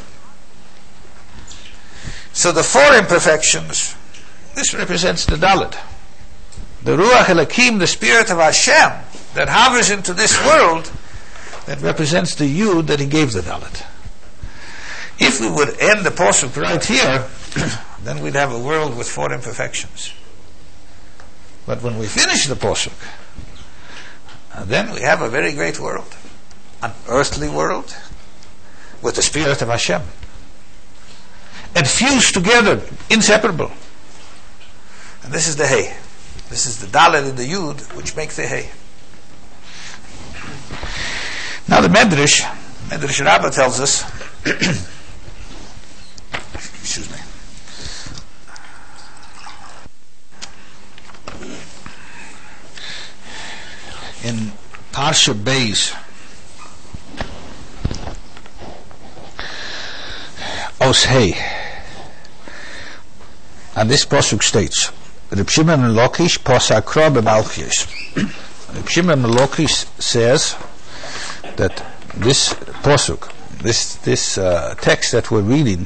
So the four imperfections, this represents the Dalet. The Ruach Elokim, the Spirit of Hashem, that hovers into this world, that represents the Yud that he gave the Dalet. If we would end the pasuk right here, then we'd have a world with four imperfections. But when we finish the pasuk, then we have a very great world, an earthly world with the Spirit of Hashem, and fused together, inseparable. And this is the hay. This is the Dalet and the Yud which make the hay. Now the Medrash, Medrash Rabbah tells us, excuse me, in Parsha Beis, Os Hey, and this pasuk states, Reb Shimon ben Lakish pasakra b'Malchus. Reb Shimon ben Lakish says that this pasuk, this this uh, text that we're reading,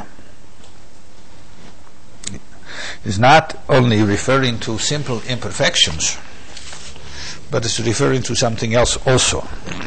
is not only referring to simple imperfections, but it's referring to something else also.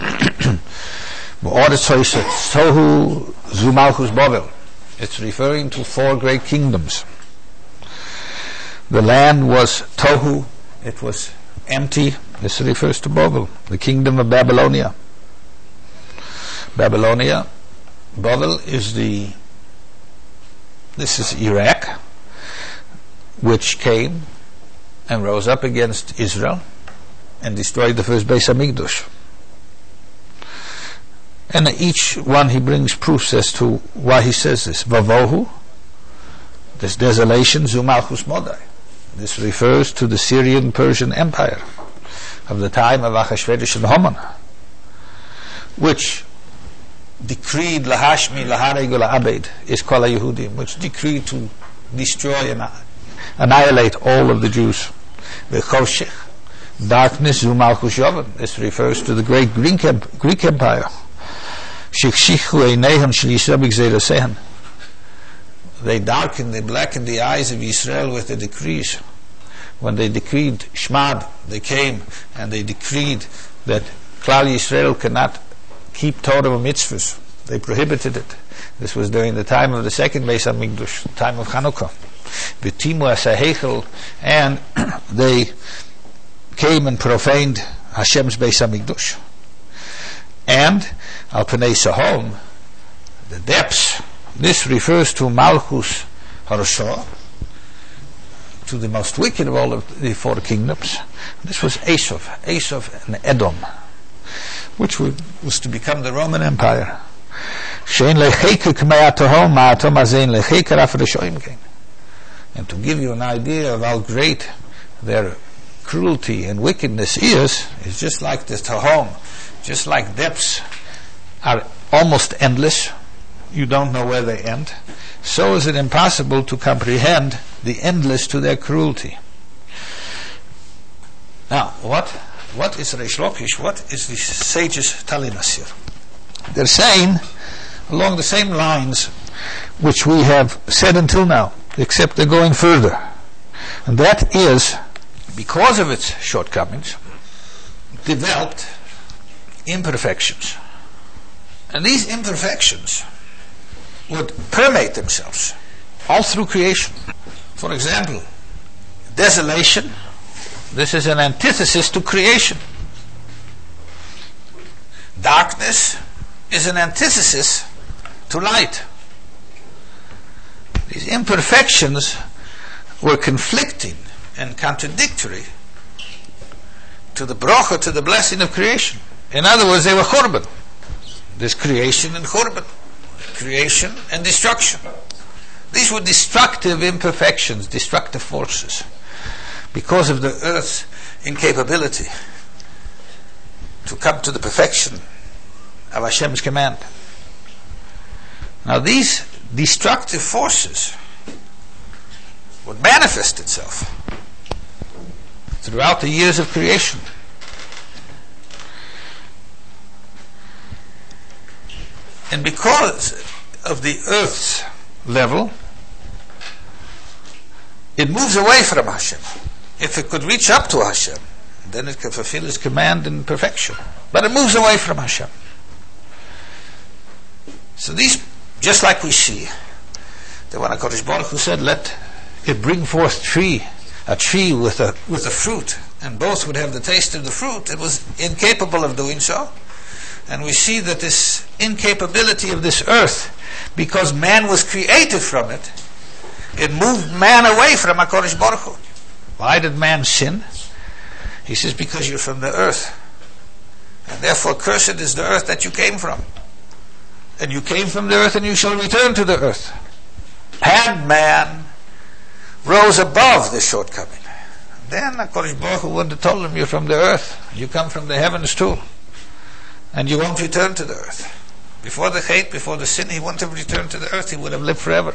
It's referring to four great kingdoms. The land was tohu, it was empty. This refers to Babel, the kingdom of Babylonia. Babylonia, Babel is the, this is Iraq, which came and rose up against Israel and destroyed the first Beis Hamikdash. And each one he brings proofs as to why he says this. Vavohu, this desolation, zu malchus modai. This refers to the Syrian Persian Empire of the time of Achashverosh and Haman, which decreed lahashmi lahareg la'abed is kol Yehudim, which decreed to destroy and annihilate all of the Jews. V'choshech, darkness, zu malchus yovan. This refers to the great Greek, Greek Empire. Shikshichu eineihem shel Yisrael b'gzeirosehen. They darkened, they blackened the eyes of Israel with the decrees. when they decreed Shmad, they came and they decreed that Klal Yisrael cannot keep Torah and mitzvahs. They prohibited it. This was during the time of the second Beis HaMikdash, the time of Hanukkah. V'timu as ha'heichel, and they came and profaned Hashem's Beis HaMikdash. And al Pnei Sahom, the depths, this refers to Malchus Harashah, to the most wicked of all of the four kingdoms. This was Esav, Esav and Edom, which was to become the Roman Empire. And to give you an idea of how great their cruelty and wickedness is, is just like the Tahom, just like depths are almost endless, you don't know where they end, so is it impossible to comprehend the endless to their cruelty. Now, what what is Reish Lakish? What is the sages telling us here? They're saying, along the same lines which we have said until now, except they're going further. And that is, because of its shortcomings, developed imperfections. And these imperfections would permeate themselves all through creation. For example, desolation, this is an antithesis to creation. Darkness is an antithesis to light. These imperfections were conflicting and contradictory to the bracha, to the blessing of creation. In other words, they were churban. There's creation and churban, creation and destruction. These were destructive imperfections, destructive forces, because of the earth's incapability to come to the perfection of Hashem's command. Now these destructive forces would manifest itself throughout the years of creation. And because of the earth's level, it moves away from Hashem. If it could reach up to Hashem, then it could fulfill His command in perfection. But it moves away from Hashem. So these, just like we see, that when HaKadosh Baruch Hu said, let it bring forth tree, a tree with a with a fruit, and both would have the taste of the fruit, it was incapable of doing so. And we see that this incapability of this earth, because man was created from it, it moved man away from HaKadosh Baruch Hu. Why did man sin? He says, because you're from the earth. And therefore cursed is the earth that you came from. And you came from the earth and you shall return to the earth. And man rose above the shortcoming. Then HaKadosh Baruch Hu would have told him, you're from the earth. You come from the heavens too. And you won't return to the earth. Before the hate, before the sin, he wouldn't have returned to the earth. He would have lived forever.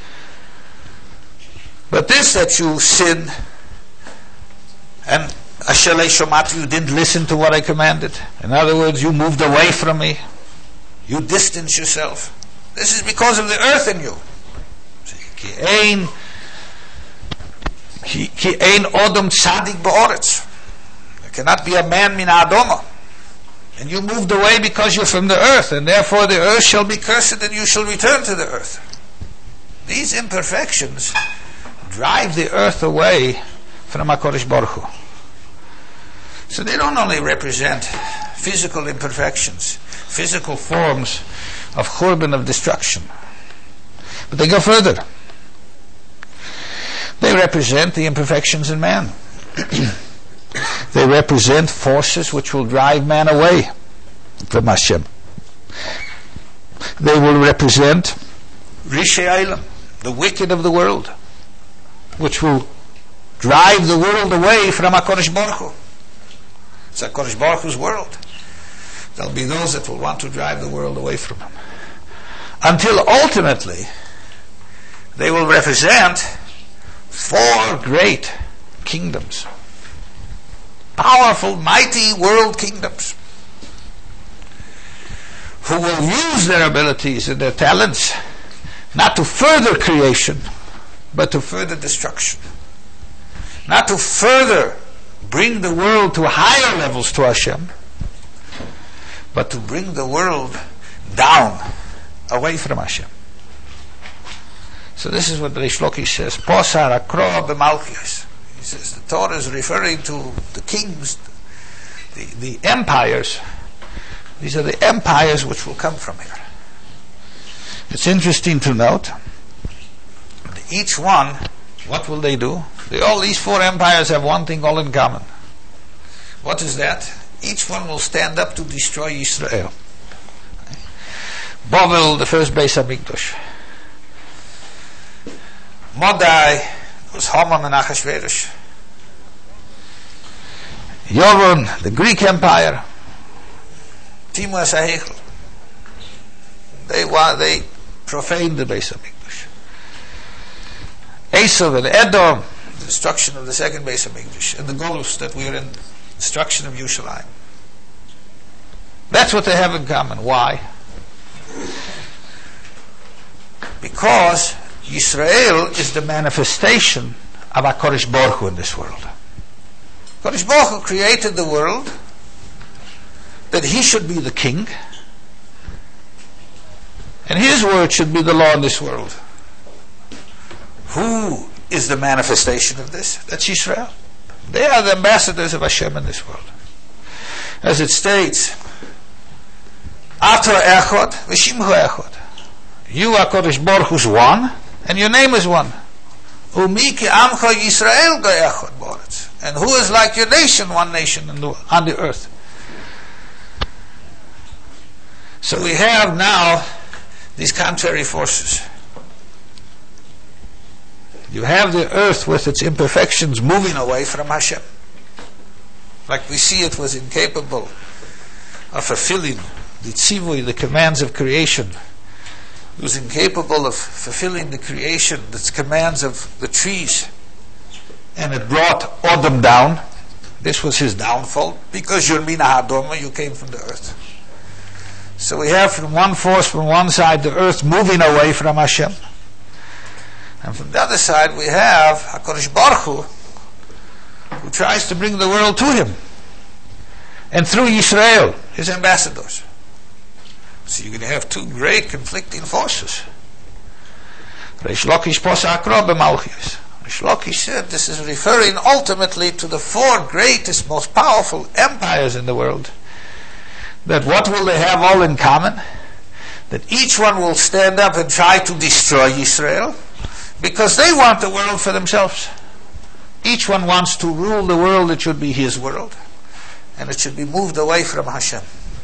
But this that you sinned, and Ashalei Shomatu, you didn't listen to what I commanded. In other words, you moved away from me. You distanced yourself. This is because of the earth in you. Ki ein ki ein odom tzadik ba'oretz. There cannot be a man min ha'adoma. And you moved away because you're from the earth, and therefore the earth shall be cursed and you shall return to the earth. These imperfections drive the earth away from HaKadosh Baruch Hu. So they don't only represent physical imperfections, physical forms of churban, of destruction, but they go further. They represent the imperfections in man. They represent forces which will drive man away from Hashem. They will represent Rishei Eilam, the wicked of the world, which will drive the world away from HaKadosh Baruch Hu. It's HaKadosh Baruch Hu's world. There'll be those that will want to drive the world away from Him. Until ultimately, they will represent four great kingdoms. Powerful, mighty world kingdoms, who will use their abilities and their talents not to further creation, but to further destruction. not to further bring the world to higher levels to Hashem, but to bring the world down, away from Hashem. So this is what Reish Lakish says, Posar Akro b'Malchus. He says the Torah is referring to the kings, the, the empires. These are the empires which will come from here. It's interesting to note, each one, what will they do? They, all these four empires have one thing all in common. What is that? Each one will stand up to destroy Israel. Bavel, the first Beis HaMikdash. Modai was Haman and Achashverosh. Yavon, the Greek Empire. Timus HaHeichel. They they profaned the Beis HaMikdash. Esav and Edom, the destruction of the second Beis HaMikdash, and the Golus that we are in, destruction of Yerushalayim. That's what they have in common. Why? Because Yisrael is the manifestation of HaKadosh Baruch Hu in this world. HaKadosh Baruch Hu created the world that He should be the king, and His word should be the law in this world. Who is the manifestation of this? That's Yisrael. They are the ambassadors of Hashem in this world. As it states, Ato Echad, V'shimhu Echad. You are HaKadosh Baruch Hu's one, and your name is one. Umi ki amcha Yisrael go echad b'aretz. And who is like your nation, one nation on the, on the earth. So we have now these contrary forces. You have the earth with its imperfections moving away from Hashem. Like we see, it was incapable of fulfilling the tzivui, the commands of creation. It was incapable of fulfilling the creation, the commands of the trees. And it brought Adam down. This was his downfall. Because you're mina hadoma, you came from the earth. So we have from one force, from one side, the earth moving away from Hashem. And from the other side, we have HaKadosh Baruch Hu, who tries to bring the world to Him. And through Yisrael, His ambassadors. So you're going to have two great conflicting forces. Reish Lakish posa akro b'Malchus. Reish Lakish said this is referring ultimately to the four greatest, most powerful empires in the world. That what will they have all in common? That each one will stand up and try to destroy Israel, because they want the world for themselves. Each one wants to rule the world. It should be his world, and it should be moved away from Hashem.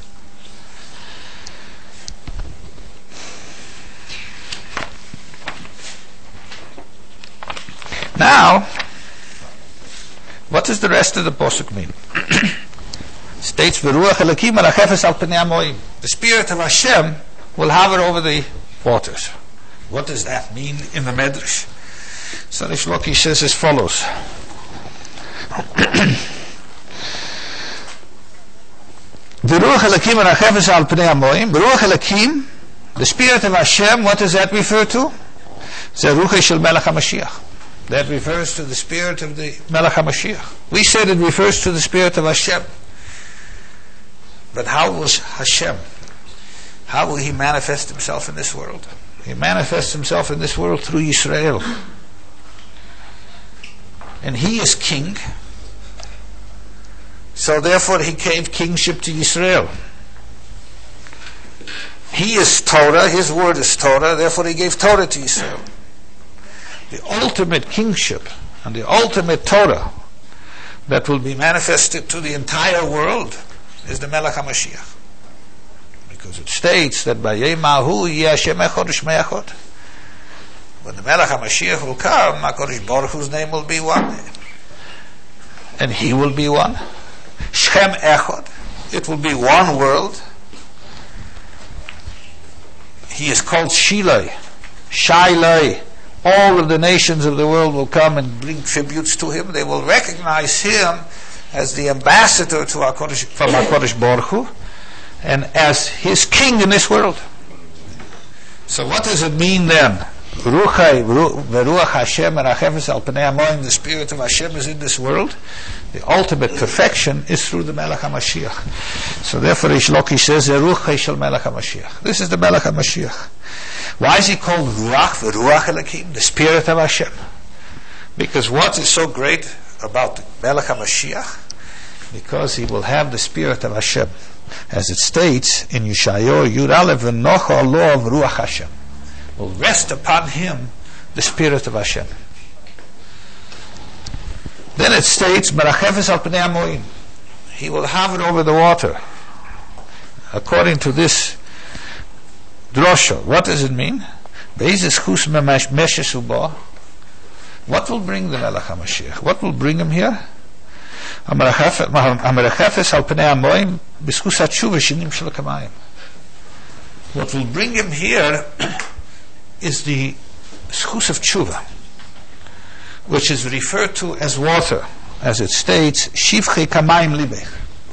Now, what does the rest of the posuk mean? States, "V'ruach Elokim al hachefes al pnei hamoim." The Spirit of Hashem will hover over the waters. What does that mean in the Medrash? So Reish Lakish says as follows. V'ruach Elokim al hachefes al pnei hamoim. V'ruach Elokim, the Spirit of Hashem, what does that refer to? Zeruche shel Melech HaMashiach. That refers to the spirit of the Melech HaMashiach. We said it refers to the Spirit of Hashem. But how will Hashem, how will He manifest Himself in this world? He manifests Himself in this world through Yisrael. And He is King. So therefore He gave kingship to Yisrael. He is Torah, His word is Torah, therefore He gave Torah to Yisrael. The ultimate kingship and the ultimate Torah that will be manifested to the entire world is the Melech HaMashiach. Because it states that by Yemahu Yeh Hashem Echad Shmei Echad. When the Melech HaMashiach will come, HaKadosh Baruch Hu's name will be one. And He will be one. Shem Echad. It will be one world. He is called Shilai. Shailai. All of the nations of the world will come and bring tributes to Him. They will recognize Him as the ambassador to HaKadosh, from HaKadosh Baruch Hu, and as His King in this world. So what does it mean then Ruchai Veruach Hashem Merachefes Al Pnei Hamoim, the Spirit of Hashem is in this world. The ultimate perfection is through the Melech HaMashiach. So therefore Rish Lakish says, Ruchai Shel Melech HaMashiach. This is the Melech HaMashiach. Why is he called Ruach Veruach Elokim, the Spirit of Hashem? Because what is so great about the Melech HaMashiach? Because he will have the Spirit of Hashem. As it states in Yeshayahu Yud Aleph, V'nocha lo of Ruach Hashem, will rest upon him the Spirit of Hashem. Then it states, Merachefes Al Pnei Hamoim, he will hover over the water. According to this drosha, what does it mean? What will bring the Melech HaMashiach? What will bring him here? Merachefes Al Pnei Hamoim b'schus hatshuva shinim shel kamayim. What will bring him here is the schus of tshuva, which is referred to as water, as it states, shivchei kamayim libech,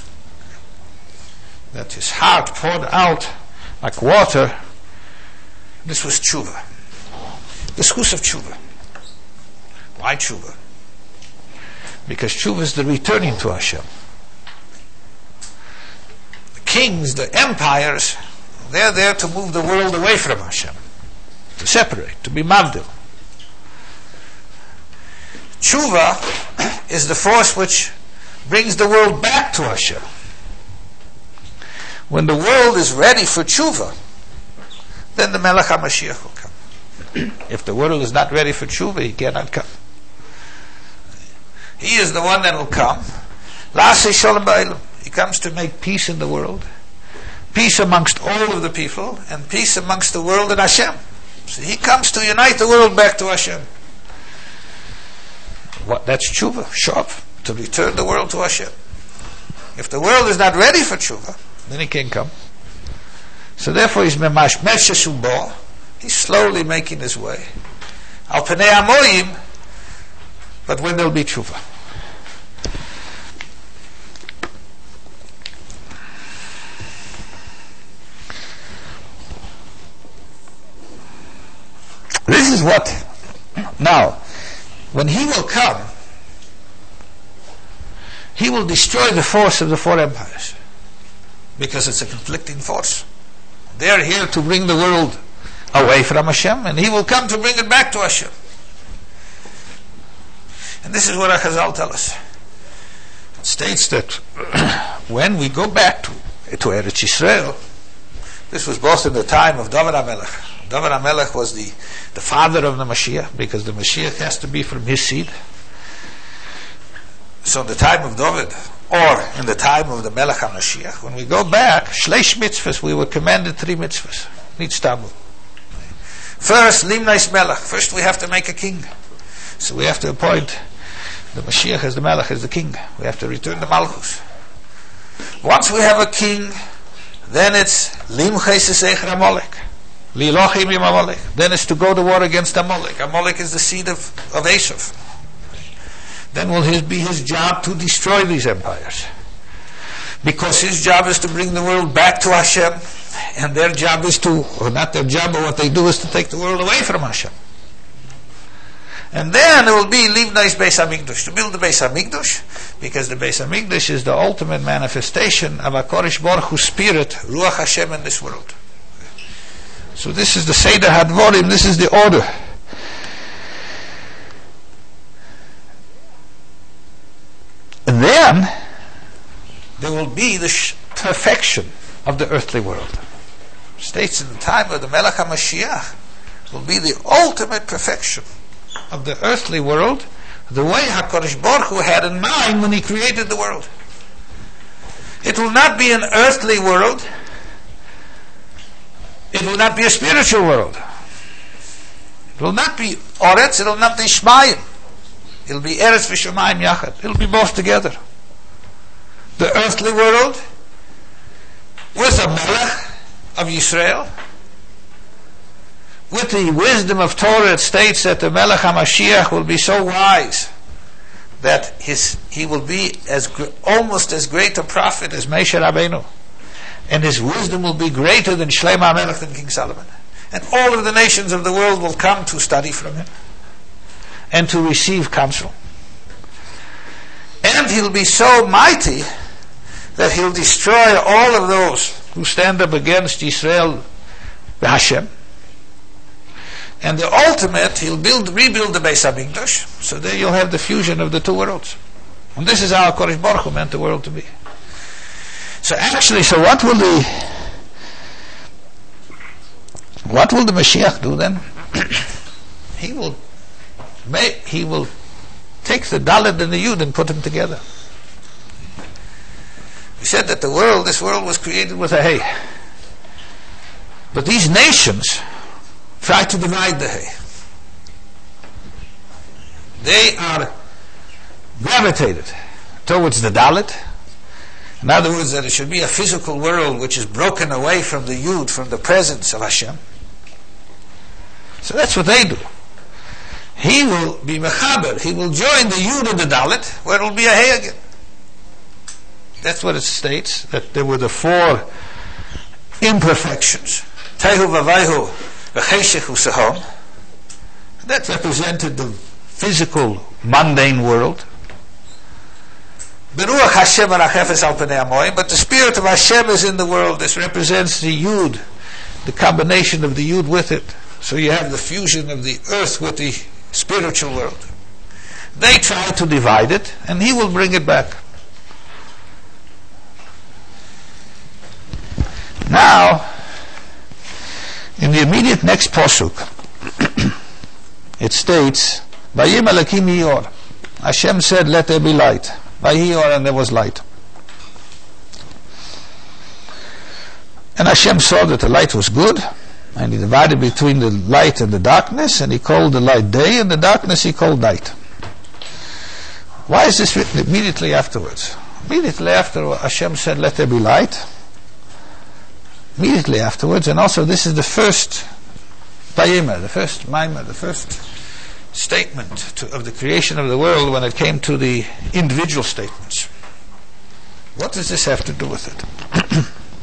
that his heart poured out like water. This was tshuva, the schus of tshuva. Why tshuva? Because tshuva is the returning to Hashem. The kings, the empires, they're there to move the world away from Hashem, to separate, to be mavdil. Tshuva is the force which brings the world back to Hashem. When the world is ready for tshuva, then the Melech HaMashiach will come. If the world is not ready for tshuva, he cannot come. He is the one that will come. La'aseh shalom ba'olam. He comes to make peace in the world, peace amongst all of the people, and peace amongst the world and Hashem. So he comes to unite the world back to Hashem. What? That's tshuva, shov, to return the world to Hashem. If the world is not ready for tshuva, then he can't come. So therefore he's memash meshesh bo. He's slowly making his way. Al Pnei Hamoim, but when there'll be tshuva. This is what, now, when he will come, he will destroy the force of the four empires, because it's a conflicting force. They're here to bring the world away from Hashem, and he will come to bring it back to Hashem. And this is what our Chazal tell us. It states that when we go back to, to Eretz Yisrael, this was both in the time of David HaMelech. David HaMelech was the, the father of the Mashiach, because the Mashiach has to be from his seed. So in the time of David, or in the time of the Melech HaMashiach, when we go back, Shleish mitzvahs, we were commanded three mitzvahs. Nitztabu. First, Limnais Melech. First we have to make a king. So we have to appoint the Mashiach as the Melech, as the king. We have to return the Malchus. Once we have a king, then it's Limchais Esecher Amalek. Lilochim im Amalek. Then it's to go to war against Amalek. Amalek is the seed of, of Esav. Then will his, be his job to destroy these empires. Because his job is to bring the world back to Hashem, and their job is to, or not their job, but what they do is to take the world away from Hashem. And then it will be Livnais Beis HaMikdash, to build the Beis HaMikdash, because the Beis HaMikdash is the ultimate manifestation of HaKadosh Baruch Hu's spirit, Ruach Hashem, in this world. So this is the Seder HaDvarim, this is the order. And then there will be the sh- perfection of the earthly world. It states in the time of the Melech HaMashiach will be the ultimate perfection of the earthly world, the way HaKadosh Baruch Hu had in mind when he created the world. It will not be an earthly world. It will not be a spiritual world. It will not be Oretz, it will not be Shmayim. It will be Eretz v'Shamayim Yachad. It will be both together. The earthly world with a Melech of Yisrael, with the wisdom of Torah. It states that the Melech HaMashiach will be so wise that his he will be as almost as great a prophet as Moshe Rabbeinu, and his wisdom will be greater than Shlomo HaMelech, than King Solomon. And all of the nations of the world will come to study from him and to receive counsel. And he'll be so mighty that he'll destroy all of those who stand up against Yisrael Hashem. And the ultimate, he'll build, rebuild the Beis HaMikdash, so there you'll have the fusion of the two worlds. And this is how HaKadosh Baruch Hu meant the world to be. So actually, so what will the what will the Mashiach do then? he will make, he will take the Dalet and the Yud and put them together. We said that the world, this world was created with a Hey. But these nations try to divide the Hey. They are gravitated towards the Dalet. In other words, that it should be a physical world which is broken away from the Yud, from the presence of Hashem. So that's what they do. He will be Mechaber, he will join the Yud and the Dalet, where it will be a Hey again. That's what it states, that there were the four imperfections. Tehu v'vayhu v'cheshech u'sehom. That represented the physical, mundane world. Beruach Hashem arachefes al pnei hamoim, but the spirit of Hashem is in the world. This represents the Yud, the combination of the Yud with it. So you have the fusion of the earth with the spiritual world. They try to divide it, and he will bring it back. Now, in the immediate next posuk, it states, Vayim Elokim Yor. Hashem said, let there be light. Vayiyor, and there was light. And Hashem saw that the light was good, and he divided between the light and the darkness, and he called the light day, and the darkness he called night. Why is this written immediately afterwards? Immediately after Hashem said, let there be light. Immediately afterwards, and also this is the first Vayimah, the first Maimah, the first statement to, of the creation of the world when it came to the individual statements. What does this have to do with it?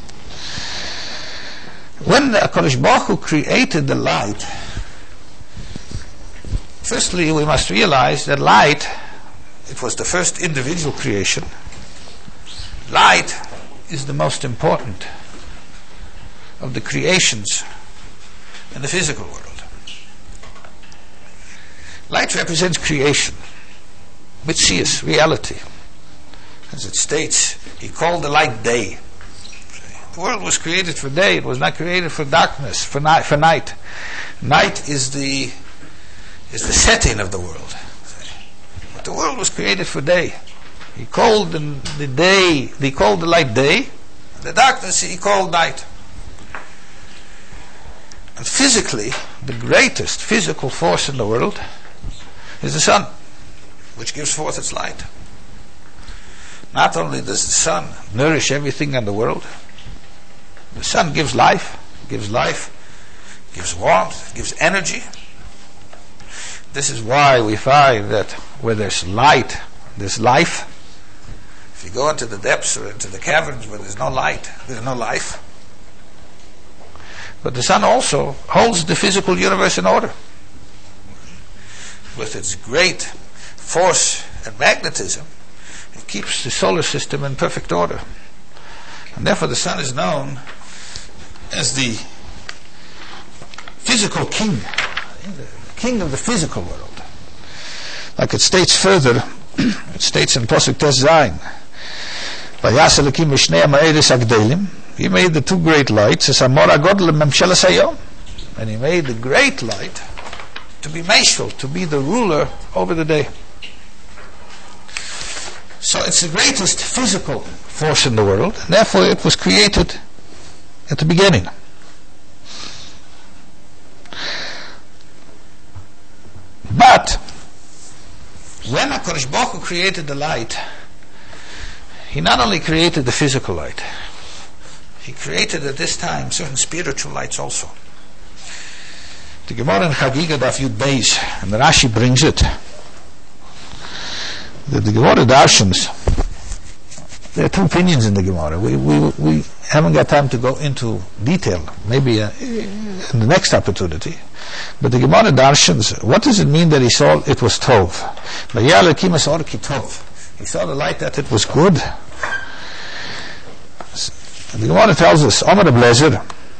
When the HaKadosh Baruch Hu created the light, firstly we must realize that light, it was the first individual creation. Light is the most important of the creations in the physical world. Light represents creation, Mitzias, reality. As it states, he called the light day. The world was created for day, it was not created for darkness, for night. For night. Night is the is the setting of the world. But the world was created for day. He called the, the day, he called the light day, the darkness he called night. And physically, the greatest physical force in the world is the sun, which gives forth its light. Not only does the sun nourish everything in the world, the sun gives life, gives life, gives warmth, gives energy. This is why we find that where there's light, there's life. If you go into the depths or into the caverns where there's no light, there's no life. But the sun also holds the physical universe in order. With its great force and magnetism, it keeps the solar system in perfect order. And therefore the sun is known as the physical king, the king of the physical world. Like it states further, it states in Pasuk Tes Zayin, Vayas Elokim Mishnei Ha'ma'eres Hagdelim. He made the two great lights, as Amor HaGodel Memshelas Hayom, and he made the great light to be Meshul, to be the ruler over the day. So it's the greatest physical force in the world, and therefore it was created at the beginning. But when HaKadosh Baruch Hu created the light, he not only created the physical light, he created at this time certain spiritual lights also. The Gemara in Chagiga Daf Yud Beis, and the Rashi brings it, that the Gemara darshans There are two opinions in the Gemara. We, we, we haven't got time to go into detail, maybe uh, in the next opportunity. But the Gemara darshans, what does it mean that he saw it was tov? He saw the light that it was good. The Gemara tells us, Omer Ablezer,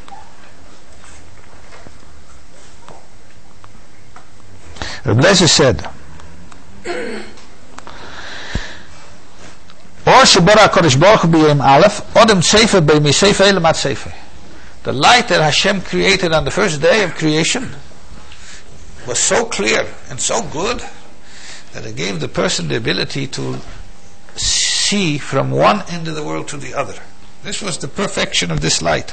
Ablezer said, Or Shebara Kodesh Baruch Hu b'Yom Aleph, Odem Sefer b'Mi Sefer Elamat Sefer. The light that Hashem created on the first day of creation was so clear and so good that it gave the person the ability to see from one end of the world to the other. This was the perfection of this light.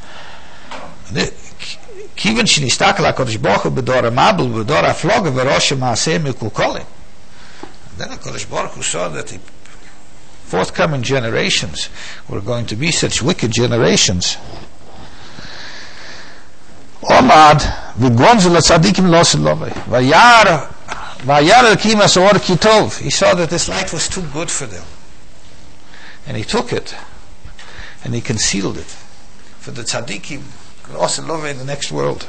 Kiven shenistakel HaKadosh Baruch Hu b'dor HaMabul b'dor HaFlog v'rosh HaMaaseh mikukolim. Then HaKadosh Baruch Hu saw that the forthcoming generations were going to be such wicked generations. Omad v'gonzel tzadikim lo selove vayar vayar elkim asor kitov. He saw that this light was too good for them, and he took it and he concealed it for the tzadikim lo selove in the next world.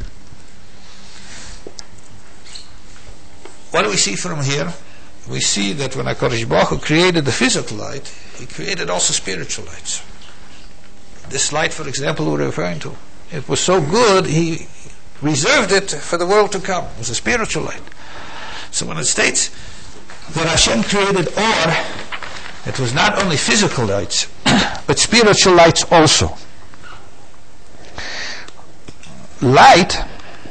What do we see from here? We see that when HaKadosh Baruch Hu created the physical light, He created also spiritual lights. This light, for example, we're referring to, it was so good, He reserved it for the world to come. It was a spiritual light. So when it states that Hashem created Or, it was not only physical lights, but spiritual lights also. Light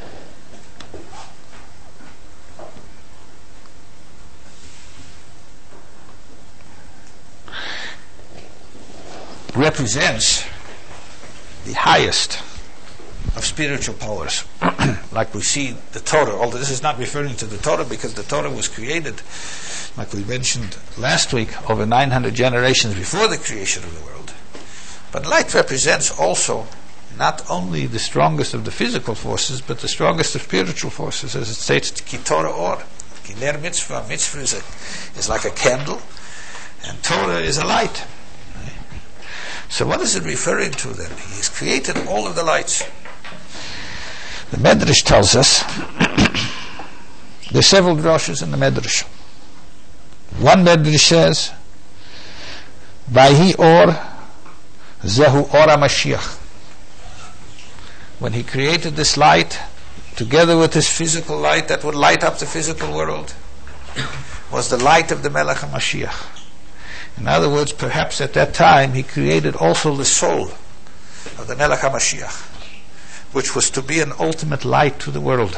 represents the highest of spiritual powers. Like we see the Torah, although this is not referring to the Torah because the Torah was created, like we mentioned last week, over nine hundred generations before the creation of the world. But light represents also not only the strongest of the physical forces, but the strongest of spiritual forces, as it states, Ki Torah Or. Ki Ner Mitzvah. Mitzvah is, a, is like a candle, and Torah is a light. So what is it referring to then? He has created all of the lights. The Medrash tells us, there are several drashas in the Medrash. One Medrash says, Vayhi Or, Zehu Or HaMashiach. When he created this light, together with this physical light that would light up the physical world, was the light of the Melech HaMashiach. In other words, perhaps at that time he created also the soul of the Melech HaMashiach, which was to be an ultimate light to the world.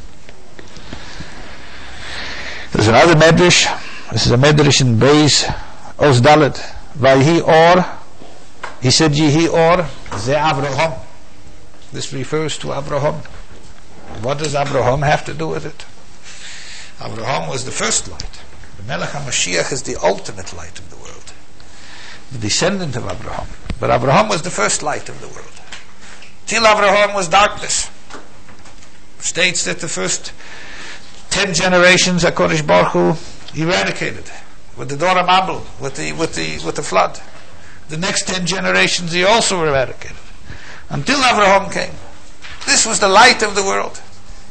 There's another Medrash. This is a Medrash in Beis Oz Dalet. Vayhi Or. He said, Yehi Or Ze Avraham. This refers to Abraham. What does Abraham have to do with it? Abraham was the first light. The Melech HaMashiach is the ultimate light of the world, the descendant of Abraham. But Abraham was the first light of the world. Till Abraham was darkness. States that the first ten generations HaKadosh Baruch Hu eradicated with the Dor HaMabul, with the with the with the flood. The next ten generations he also eradicated, until Abraham came. This was the light of the world.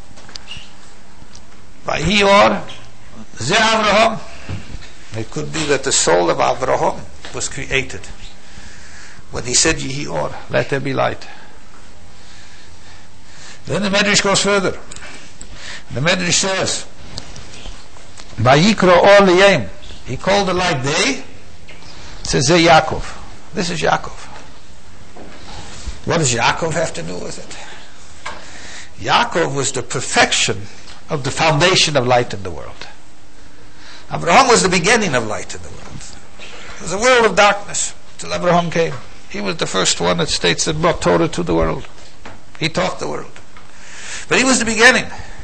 Vayhi Or Ze Avraham. It could be that the soul of Avraham was created when he said, Yehi Or, let there be light. Then the Medrash goes further. The Medrash says, Vayikro Or Liyem. He called the light day. It says, Ze Yaakov. This is Yaakov. What does Yaakov have to do with it? Yaakov was the perfection of the foundation of light in the world. Abraham was the beginning of light in the world. It was a world of darkness till Abraham came. He was the first one that states that brought Torah to the world. He taught the world. But he was the beginning.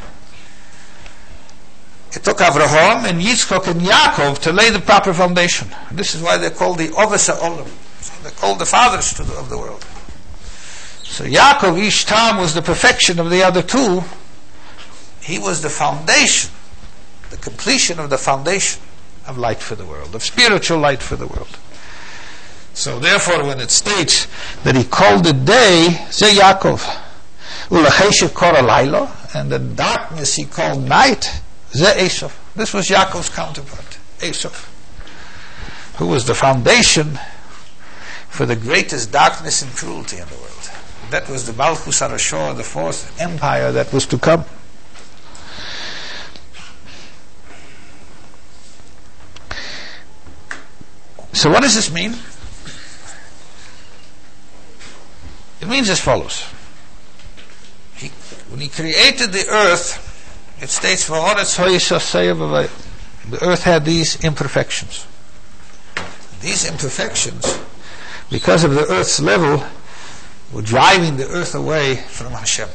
It took Abraham and Yitzchak and Yaakov to lay the proper foundation. And this is why they're called the Oves HaOlam. So they're called the fathers to the, of the world. So Yaakov, each time, was the perfection of the other two. He was the foundation, the completion of the foundation of light for the world, of spiritual light for the world. So therefore, when it states that he called it day, Ze Yaakov, Ulacheshev Koralaylo, and the darkness he called night, Ze Esav. This was Yaakov's counterpart, Esav, who was the foundation for the greatest darkness and cruelty in the world. That was the Malchus Harashor, the fourth empire that was to come. So what does this mean? It means as follows. He, when he created the earth, it states, the earth had these imperfections. These imperfections, because of the earth's level, were driving the earth away from Hashem.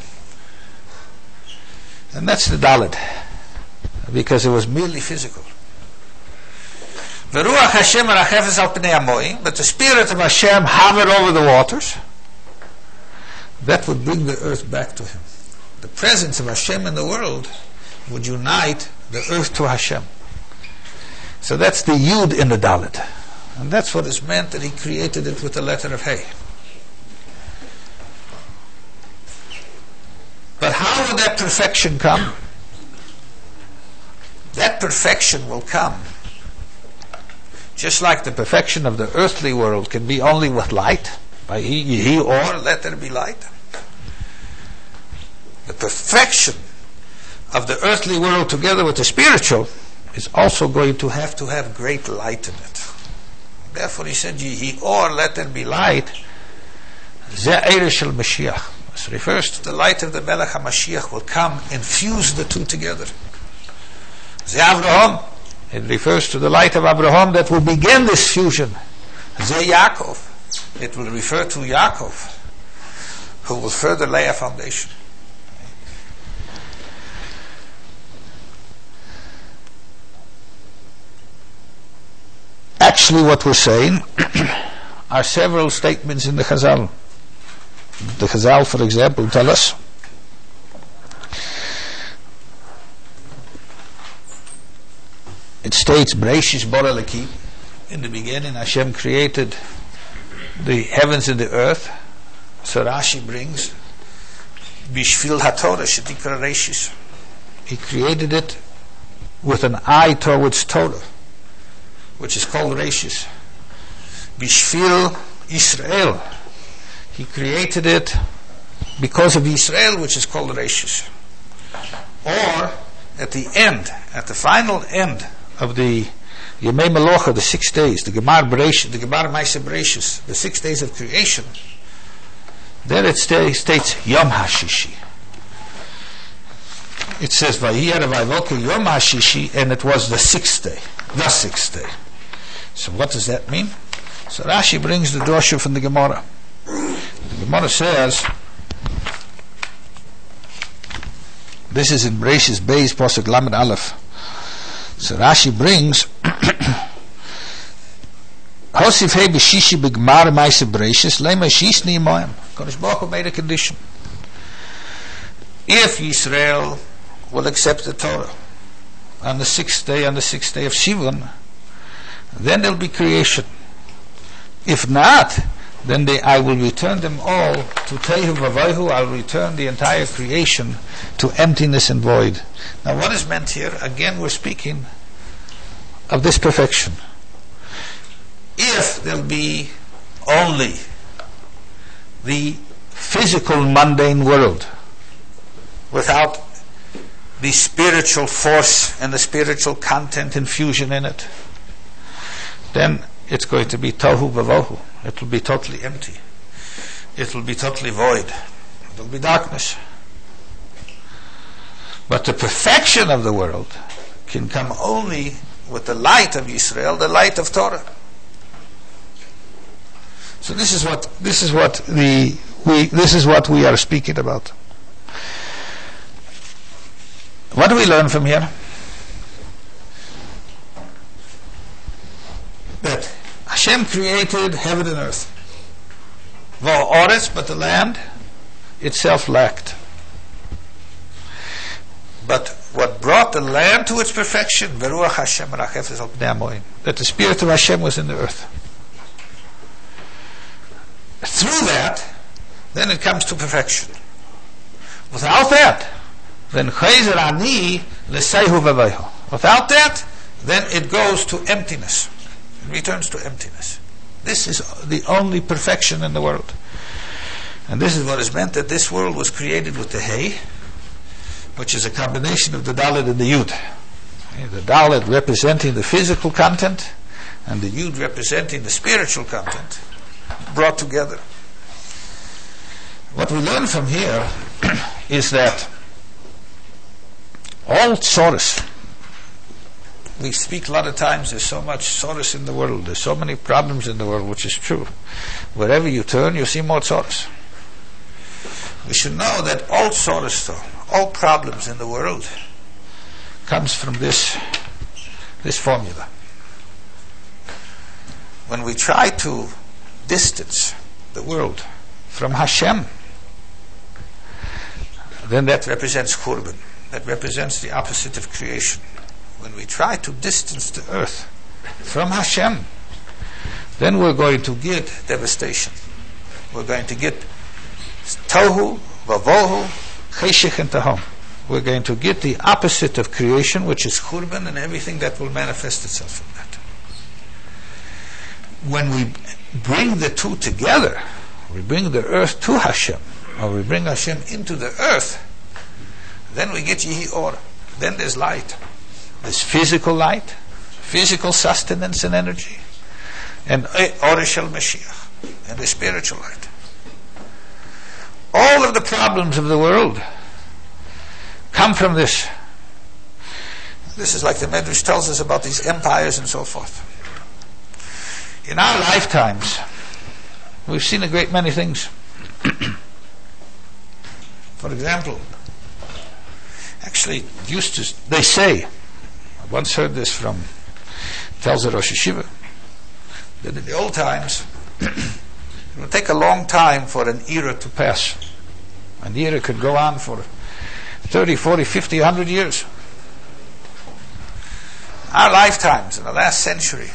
And that's the Dalet, because it was merely physical. But the Spirit of Hashem hovered over the waters. That would bring the earth back to Him. The presence of Hashem in the world would unite the earth to Hashem. So that's the Yud in the Dalet. And that's what is meant that He created it with the letter of Hey. But how will that perfection come? That perfection will come just like the perfection of the earthly world can be only with light, by He, He, or let there be light. The perfection of the earthly world together with the spiritual is also going to have to have great light in it. Therefore He said, He, or let there be light. Ze Eire Shel Mashiach. This refers to the light of the Melech HaMashiach will come and fuse the two together. Ze Avraham. It refers to the light of Abraham that will begin this fusion. Ze Yaakov. It will refer to Yaakov, who will further lay a foundation. Actually, what we're saying are several statements in the Chazal. The Chazal, for example, tell us it states, Breishis Bora Leki, in the beginning Hashem created the heavens and the earth. So Rashi brings, Bishvil HaTorah Shetikra Reishis. He created it with an eye towards Torah, which is called Reishis. Bishvil Israel. He created it because of Israel, which is called Reishis. Or, at the end, at the final end of the Yemei Melocha, the six days, the Gemar Bereshis, the Gemar Maaseh Bereshis, the six days of creation, there it sta- states Yom HaShishi. It says Vayhi Erev Vayvoker Yom HaShishi, and it was the sixth day, the sixth day. So what does that mean? So Rashi brings the drosha from the Gemara. The Gemara says, this is in Bereshis Beis Pasuk Lamed Aleph. So Rashi brings Hosif Hei B'Shishi B'Gmar Maaseh Bereshis Lema Shisni Moem. Kodesh Baruch Hu made a condition. If Yisrael will accept the Torah on the sixth day, on the sixth day of Sivan, then there'll be creation. If not, then they, I will return them all to Tehu Vavayhu. I'll return the entire creation to emptiness and void. Now what is meant here? Again, we're speaking of this perfection. If there'll be only the physical mundane world without the spiritual force and the spiritual content infusion in it, then it's going to be tohu vavohu. It will be totally empty. It will be totally void. It will be darkness. But the perfection of the world can come only with the light of Israel, the light of Torah. So this is what this is what the we this is what we are speaking about. What do we learn from here? That Hashem created heaven and earth. Va'oretz, but the land itself lacked. But what brought the land to its perfection, Veruach Hashem rachefes al pnei hamoim, that the Spirit of Hashem was in the earth. through that, then it comes to perfection. Without that, then chayzer ani l'seihu v'veihu. Without that, then it goes to emptiness. It returns to emptiness. This is the only perfection in the world. And this is what is meant that this world was created with the Hey, which is a combination of the Dalet and the Yud. The Dalet representing the physical content, and the Yud representing the spiritual content, brought together. What we learn from here is that all tzoros, we speak a lot of times, there's so much tzoros in the world, there's so many problems in the world, which is true. Wherever you turn, you see more tzoros. We should know that all tzoros, though, all problems in the world, comes from this, this formula. When we try to distance the world from Hashem, then that represents Churban. That represents the opposite of creation. When we try to distance the earth from Hashem, then we're going to get devastation. We're going to get tohu, vavohu, cheshech and tahom. We're going to get the opposite of creation, which is Churban, and everything that will manifest itself from that. When we bring the two together, we bring the earth to Hashem, or we bring Hashem into the earth, then we get Yehi Or. Then there's light. There's physical light, physical sustenance and energy, and Or Shel Mashiach, and the spiritual light. All of the problems of the world come from this. This is like the Medrash tells us about these empires and so forth. In our lifetimes, we've seen a great many things. For example, actually, used to, they say, I once heard this from, tells the Rosh Yeshiva, that in the old times, it would take a long time for an era to pass. An era could go on for thirty, forty, fifty, one hundred years. Our lifetimes, in the last century,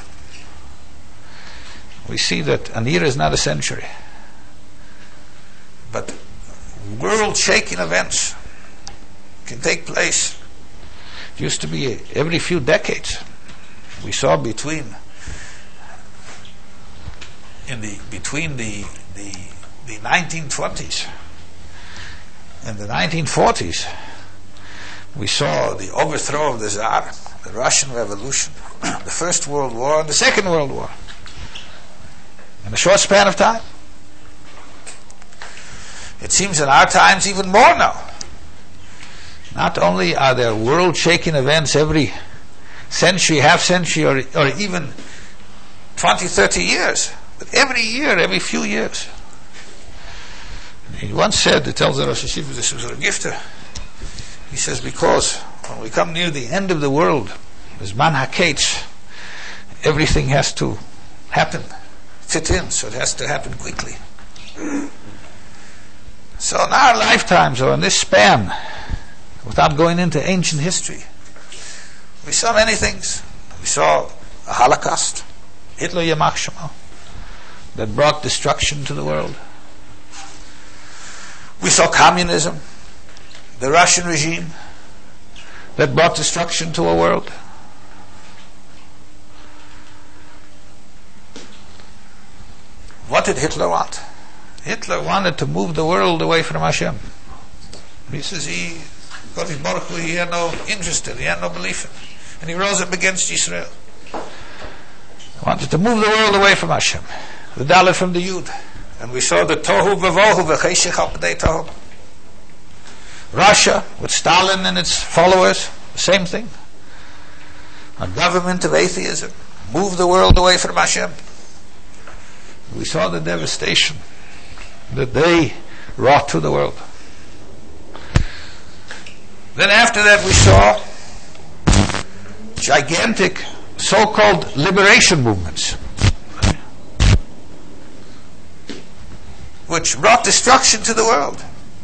we see that an era is not a century, but world-shaking events can take place. It used to be every few decades. We saw between in the between the the, the nineteen twenties and the nineteen forties, we saw the overthrow of the Tsar, the Russian Revolution, the First World War, and the Second World War, in a short span of time. It seems in our times even more now. Not only are there world-shaking events every century, half century, or, or even twenty, thirty years, but every year, every few years. He once said, it tells the Rosh Yeshiva, this was a gifter, he says, because when we come near the end of the world, as man haketz, everything has to happen, fit in, so it has to happen quickly. So in our lifetimes, or in this span, without going into ancient history, we saw many things. We saw a Holocaust, Hitler Yamach Shema, that brought destruction to the world. We saw communism, the Russian regime, that brought destruction to a world. What did Hitler want? Hitler wanted to move the world away from Hashem. He says he, Kodesh Baruch Hu, he had no interest in, he had no belief in, and he rose up against Israel. He wanted to move the world away from Hashem, the Dalet from the Yud, and we saw the Tohu Vavohu v'Cheshech al Pnei Tahom. Russia, with Stalin and its followers, the same thing. A government of atheism, moved the world away from Hashem. We saw the devastation that they wrought to the world. Then after that we saw gigantic so-called liberation movements, which brought destruction to the world.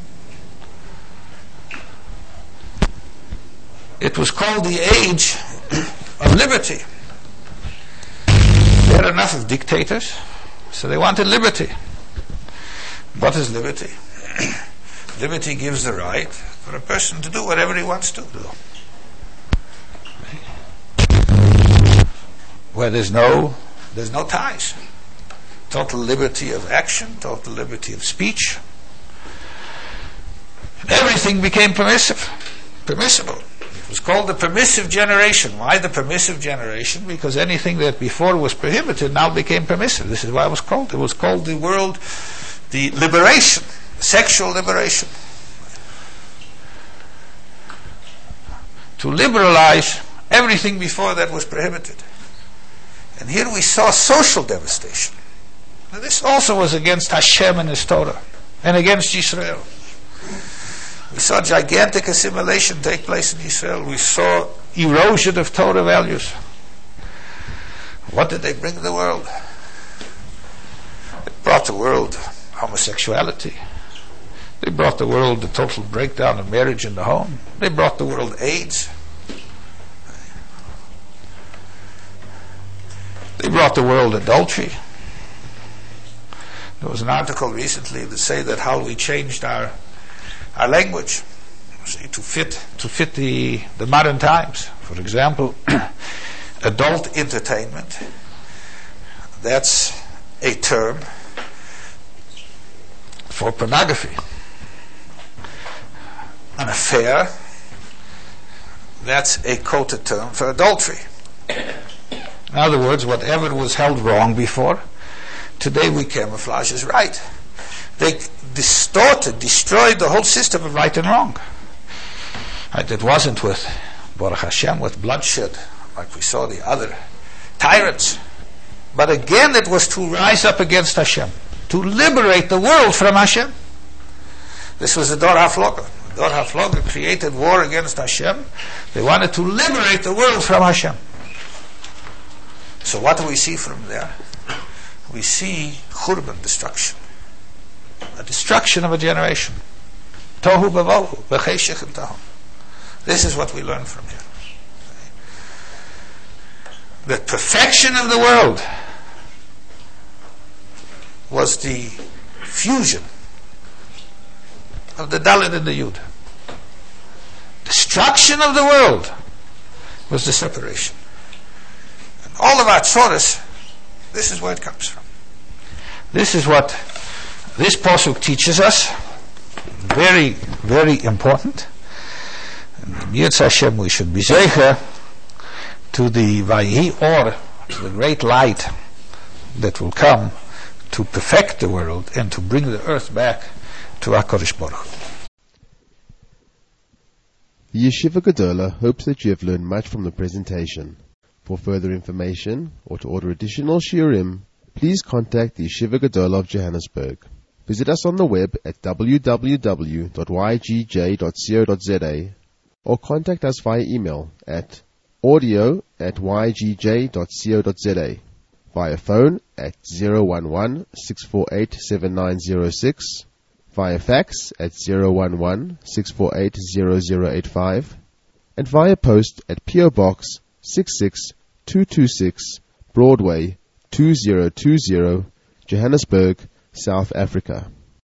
It was called the age of liberty. They had enough of dictators, so they wanted liberty. What is liberty? Liberty gives the right for a person to do whatever he wants to do. Where there's no, there's no ties. Total liberty of action, total liberty of speech. Everything became permissive, permissible. It was called the permissive generation. Why the permissive generation? Because anything that before was prohibited now became permissive. This is why it was called. It was called the world, the liberation, sexual liberation. To liberalize everything before that was prohibited. And here we saw social devastation. Now this also was against Hashem and His Torah, and against Israel. We saw gigantic assimilation take place in Israel. We saw erosion of Torah values. What did they bring to the world? They brought the world homosexuality. They brought the world the total breakdown of marriage in the home. They brought the world AIDS. They brought the world adultery. There was an article recently that said that how we changed our our language, see, to fit to fit the the modern times. For example, adult entertainment. That's a term for pornography. An affair. That's a quoted term for adultery. In other words, whatever was held wrong before, today we camouflage as right. They distorted, destroyed the whole system of right and wrong. Right, it wasn't with Baruch Hashem, with bloodshed, like we saw the other tyrants. But again, it was to rise up against Hashem, to liberate the world from Hashem. This was the Dor HaFloga. The Dor HaFloga created war against Hashem. They wanted to liberate the world from Hashem. So what do we see from there? We see Churban, destruction. A destruction of a generation. Tohu bavohu, b'cheshech and tohu. This is what we learn from here. The perfection of the world was the fusion of the Dalet and the Yud. Destruction of the world was the separation. And all of our tzoros, this is where it comes from. This is what this pasuk teaches us. Very, very important. And Yirtzeh Hashem, we should be zeicher to the Vayihi Or, to the great light that will come to perfect the world and to bring the earth back to HaKadosh Baruch Hu. The Yeshiva Gedola hopes that you have learned much from the presentation. For further information or to order additional shiurim, please contact the Yeshiva Gedola of Johannesburg. Visit us on the web at w w w dot y g j dot co dot z a or contact us via email at audio at y g j dot co dot z a, via phone at zero one one, six four eight, seven nine zero six, via fax at zero one one, six four eight, zero zero eight five, and via post at P O Box six six two two six, Broadway two zero two zero, Johannesburg, South Africa.